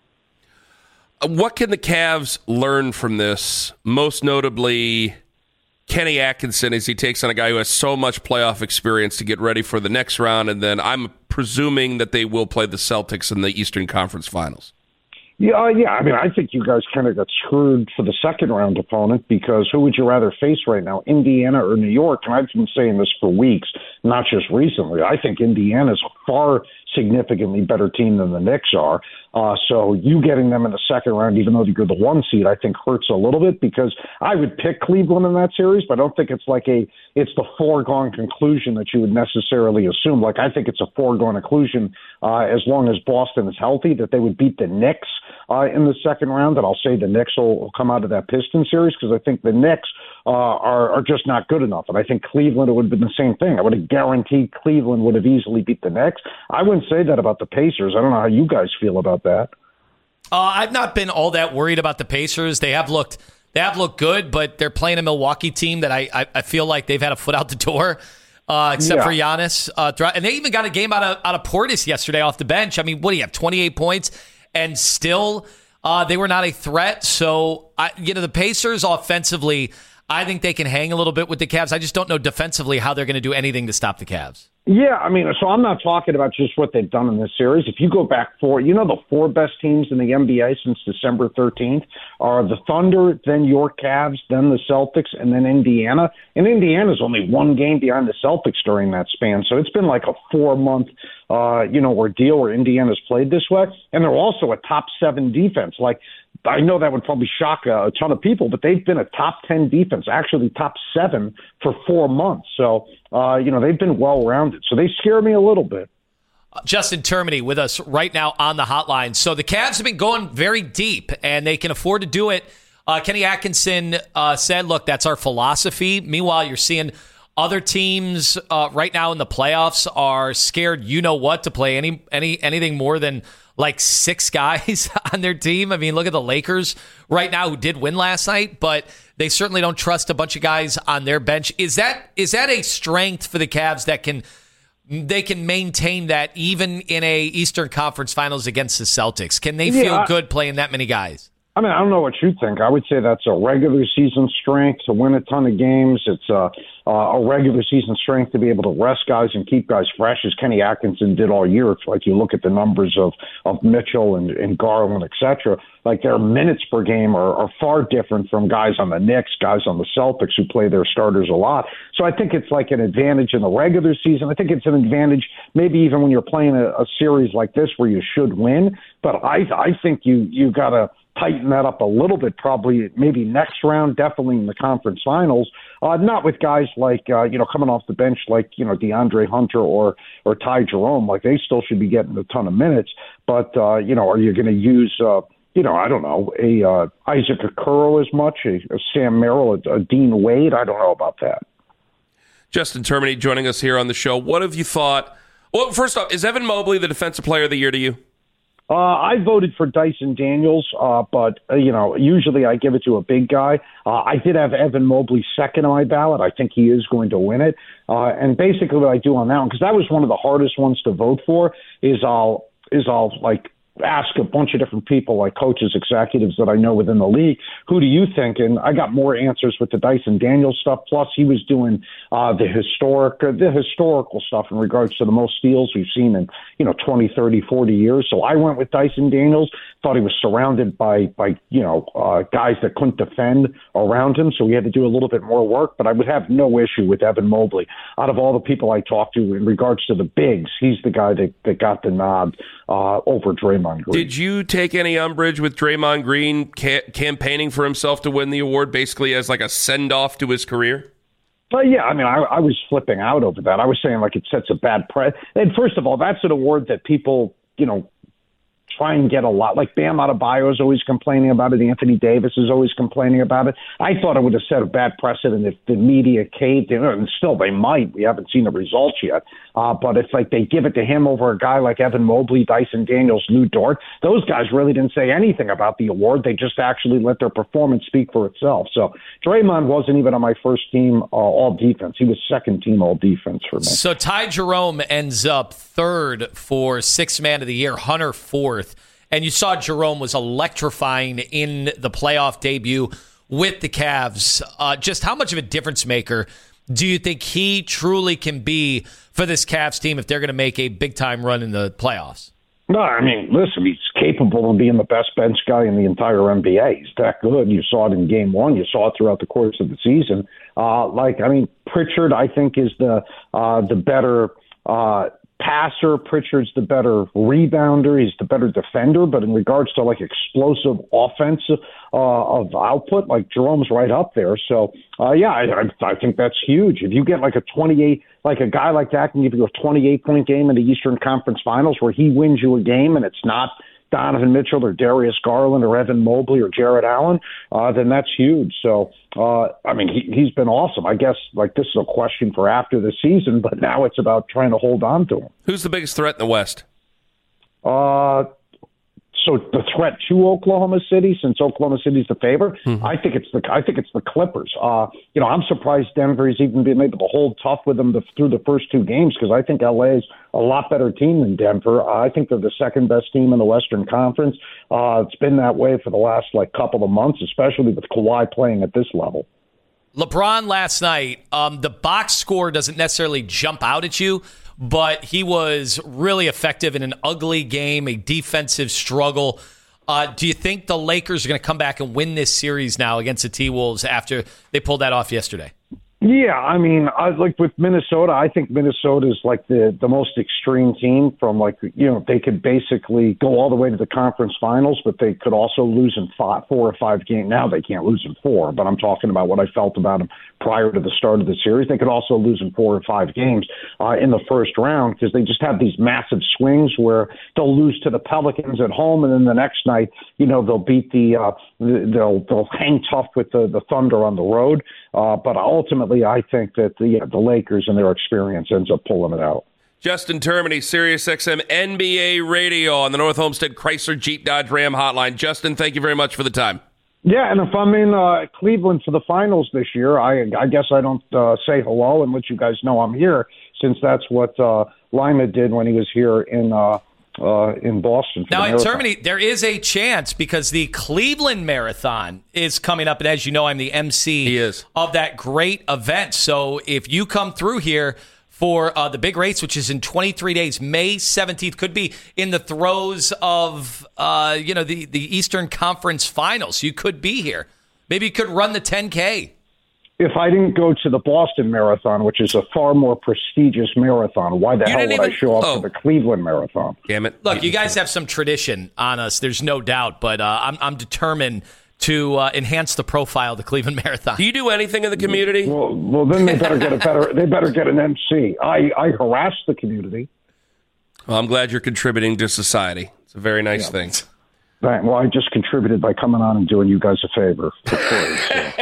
What can the Cavs learn from this? Most notably, Kenny Atkinson, as he takes on a guy who has so much playoff experience to get ready for the next round. And then I'm presuming that they will play the Celtics in the Eastern Conference Finals. Yeah. I mean, I think you guys kind of got screwed for the second round opponent, because who would you rather face right now, Indiana or New York? And I've been saying this for weeks, not just recently. I think Indiana's a far significantly better team than the Knicks are. So you getting them in the second round, even though you're the one seed, I think hurts a little bit, because I would pick Cleveland in that series, but I don't think it's like it's the foregone conclusion that you would necessarily assume. Like, I think it's a foregone conclusion as long as Boston is healthy that they would beat the Knicks in the second round. And I'll say the Knicks will come out of that Pistons series, because I think the Knicks are just not good enough. And I think Cleveland, it would have been the same thing. I would have guaranteed Cleveland would have easily beat the Knicks. I wouldn't say that about the Pacers. I don't know how you guys feel about that. I've not been all that worried about the Pacers. They have looked good, but they're playing a Milwaukee team that I feel like they've had a foot out the door, except for Giannis. And they even got a game out of Portis yesterday off the bench. I mean, what do you have, 28 points? And still they were not a threat. So, the Pacers offensively, I think they can hang a little bit with the Cavs. I just don't know defensively how they're going to do anything to stop the Cavs. Yeah, I mean, so I'm not talking about just what they've done in this series. If you go back the four best teams in the NBA since December 13th are the Thunder, then your Cavs, then the Celtics, and then Indiana. And Indiana's only one game behind the Celtics during that span. So it's been like a 4-month, ordeal where Indiana's played this way. And they're also a top 7 defense. Like, I know that would probably shock a ton of people, but they've been a top 10 defense, actually top 7 for 4 months. So, they've been well-rounded. So they scare me a little bit. Justin Termini with us right now on the hotline. So the Cavs have been going very deep, and they can afford to do it. Kenny Atkinson said, look, that's our philosophy. Meanwhile, you're seeing other teams right now in the playoffs are scared, to play anything more than like 6 guys on their team. I mean, look at the Lakers right now, who did win last night, but they certainly don't trust a bunch of guys on their bench. Is that a strength for the Cavs that they can maintain that even in a Eastern Conference Finals against the Celtics? Can they feel good playing that many guys? I mean, I don't know what you think. I would say that's a regular season strength to win a ton of games. It's a regular season strength to be able to rest guys and keep guys fresh, as Kenny Atkinson did all year. It's like you look at the numbers of Mitchell and Garland, et cetera. Like their minutes per game are far different from guys on the Knicks, guys on the Celtics who play their starters a lot. So I think it's like an advantage in the regular season. I think it's an advantage maybe even when you're playing a series like this where you should win. But I think you got to tighten that up a little bit, probably maybe next round, definitely in the conference finals, not with guys like, coming off the bench like, DeAndre Hunter or Ty Jerome. Like they still should be getting a ton of minutes. But, are you going to use, I don't know, a Isaac Okoro as much, a Sam Merrill, a Dean Wade? I don't know about that. Justin Termine joining us here on the show. What have you thought? Well, first off, is Evan Mobley the Defensive Player of the Year to you? I voted for Dyson Daniels, but usually I give it to a big guy. I did have Evan Mobley second on my ballot. I think he is going to win it. And basically what I do on that one, because that was one of the hardest ones to vote for, is I'll like ask a bunch of different people, like coaches, executives that I know within the league, who do you think? And I got more answers with the Dyson Daniels stuff. Plus, he was doing the historical stuff in regards to the most steals we've seen in 20, 30, 40 years. So I went with Dyson Daniels. Thought he was surrounded by guys that couldn't defend around him, so he had to do a little bit more work. But I would have no issue with Evan Mobley. Out of all the people I talked to in regards to the bigs, he's the guy that got the nod over Draymond Green. Did you take any umbrage with Draymond Green campaigning for himself to win the award, basically as like a send-off to his career? Yeah, I mean, I was flipping out over that. I was saying like it sets a bad precedent. And first of all, that's an award that people, try and get a lot. Like Bam Adebayo is always complaining about it. Anthony Davis is always complaining about it. I thought it would have set a bad precedent if the media caved in, and still they might. We haven't seen the results yet. But if like they give it to him over a guy like Evan Mobley, Dyson Daniels, Lou Dort, those guys really didn't say anything about the award. They just actually let their performance speak for itself. So Draymond wasn't even on my first team all defense. He was second team all defense for me. So Ty Jerome ends up third for Sixth Man of the Year, Hunter fourth. And you saw Jerome was electrifying in the playoff debut with the Cavs. Just how much of a difference maker do you think he truly can be for this Cavs team if they're going to make a big-time run in the playoffs? No, I mean, listen, he's capable of being the best bench guy in the entire NBA. He's that good. You saw it in Game 1. You saw it throughout the course of the season. Pritchard, I think, is the better passer. Pritchard's the better rebounder. He's the better defender. But in regards to like explosive offense of output, like Jerome's right up there. So I think that's huge. If you get like a 28, like a guy like that can give you a 28-point game in the Eastern Conference Finals where he wins you a game and it's not Donovan Mitchell or Darius Garland or Evan Mobley or Jarrett Allen, then that's huge. So, he's been awesome. I guess like this is a question for after the season, but now it's about trying to hold on to him. Who's the biggest threat in the West? So the threat to Oklahoma City, since Oklahoma City's the favorite, I think it's the Clippers. I'm surprised Denver's even been able to hold tough with them through the first two games because I think LA is a lot better team than Denver. I think they're the second best team in the Western Conference. It's been that way for the last couple of months, especially with Kawhi playing at this level. LeBron last night, the box score doesn't necessarily jump out at you, but he was really effective in an ugly game, a defensive struggle. Do you think the Lakers are going to come back and win this series now against the T-Wolves after they pulled that off yesterday? Yeah, I mean, like with Minnesota, I think Minnesota is like the most extreme team from they could basically go all the way to the conference finals, but they could also lose in 4 or 5 games. Now they can't lose in 4, but I'm talking about what I felt about them prior to the start of the series. They could also lose in 4 or 5 games in the first round because they just have these massive swings where they'll lose to the Pelicans at home, and then the next night, they'll beat they'll hang tough with the Thunder on the road. But ultimately, I think that the Lakers and their experience ends up pulling it out. Justin Termini, SiriusXM NBA Radio on the North Homestead Chrysler Jeep Dodge Ram hotline. Justin, thank you very much for the time. Yeah, and if I'm in Cleveland for the finals this year, I guess I don't say hello and let you guys know I'm here, since that's what Lima did when he was here in Boston. Now, in Termini, there is a chance because the Cleveland Marathon is coming up, and as you know, I'm the MC of that great event. So if you come through here for the big race, which is in 23 days, May 17th, could be in the throes of the Eastern Conference Finals. You could be here. Maybe you could run the 10K. If I didn't go to the Boston Marathon, which is a far more prestigious marathon, why the hell would I show up for the Cleveland Marathon? Damn it. Look, you guys have some tradition on us. There's no doubt, but I'm determined to enhance the profile of the Cleveland Marathon. Do you do anything in the community? Well, then they better get They better get an MC. I harass the community. Well, I'm glad you're contributing to society. It's a very nice thing. Well, I just contributed by coming on and doing you guys a favor for free.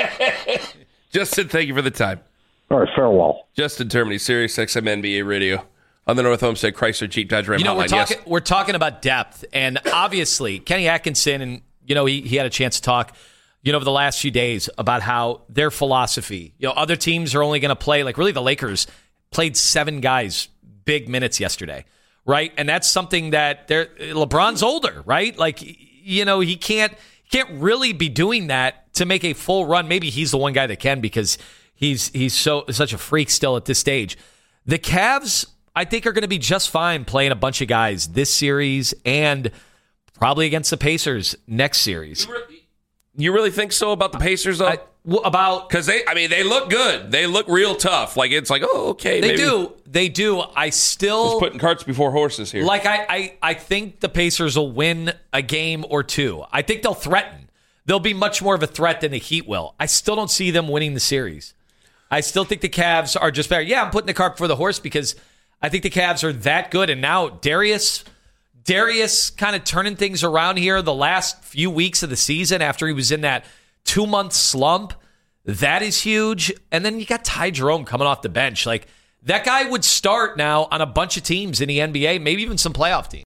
So. Justin, thank you for the time. All right, farewell. Justin Termini, SiriusXM NBA Radio on the North Homestead Chrysler Jeep Dodge Ram hotline. We're talking about depth, and obviously Kenny Atkinson, and he had a chance to talk, over the last few days about how their philosophy, other teams are only going to play, like really the Lakers played 7 guys big minutes yesterday, right? And that's something that LeBron's older, right? Like, he can't really be doing that to make a full run. Maybe he's the one guy that can because he's such a freak still at this stage. The Cavs, I think, are going to be just fine playing a bunch of guys this series and probably against the Pacers next series. You really think so about the Pacers, though? Because they look good. They look real tough. Like, it's like, oh, okay. They do. I still... Just putting carts before horses here. Like, I think the Pacers will win a game or two. I think they'll threaten. They'll be much more of a threat than the Heat will. I still don't see them winning the series. I still think the Cavs are just better. Yeah, I'm putting the cart before the horse because I think the Cavs are that good. And now Darius kind of turning things around here the last few weeks of the season after he was in that 2-month slump. That is huge. And then you got Ty Jerome coming off the bench. Like, that guy would start now on a bunch of teams in the NBA, maybe even some playoff teams.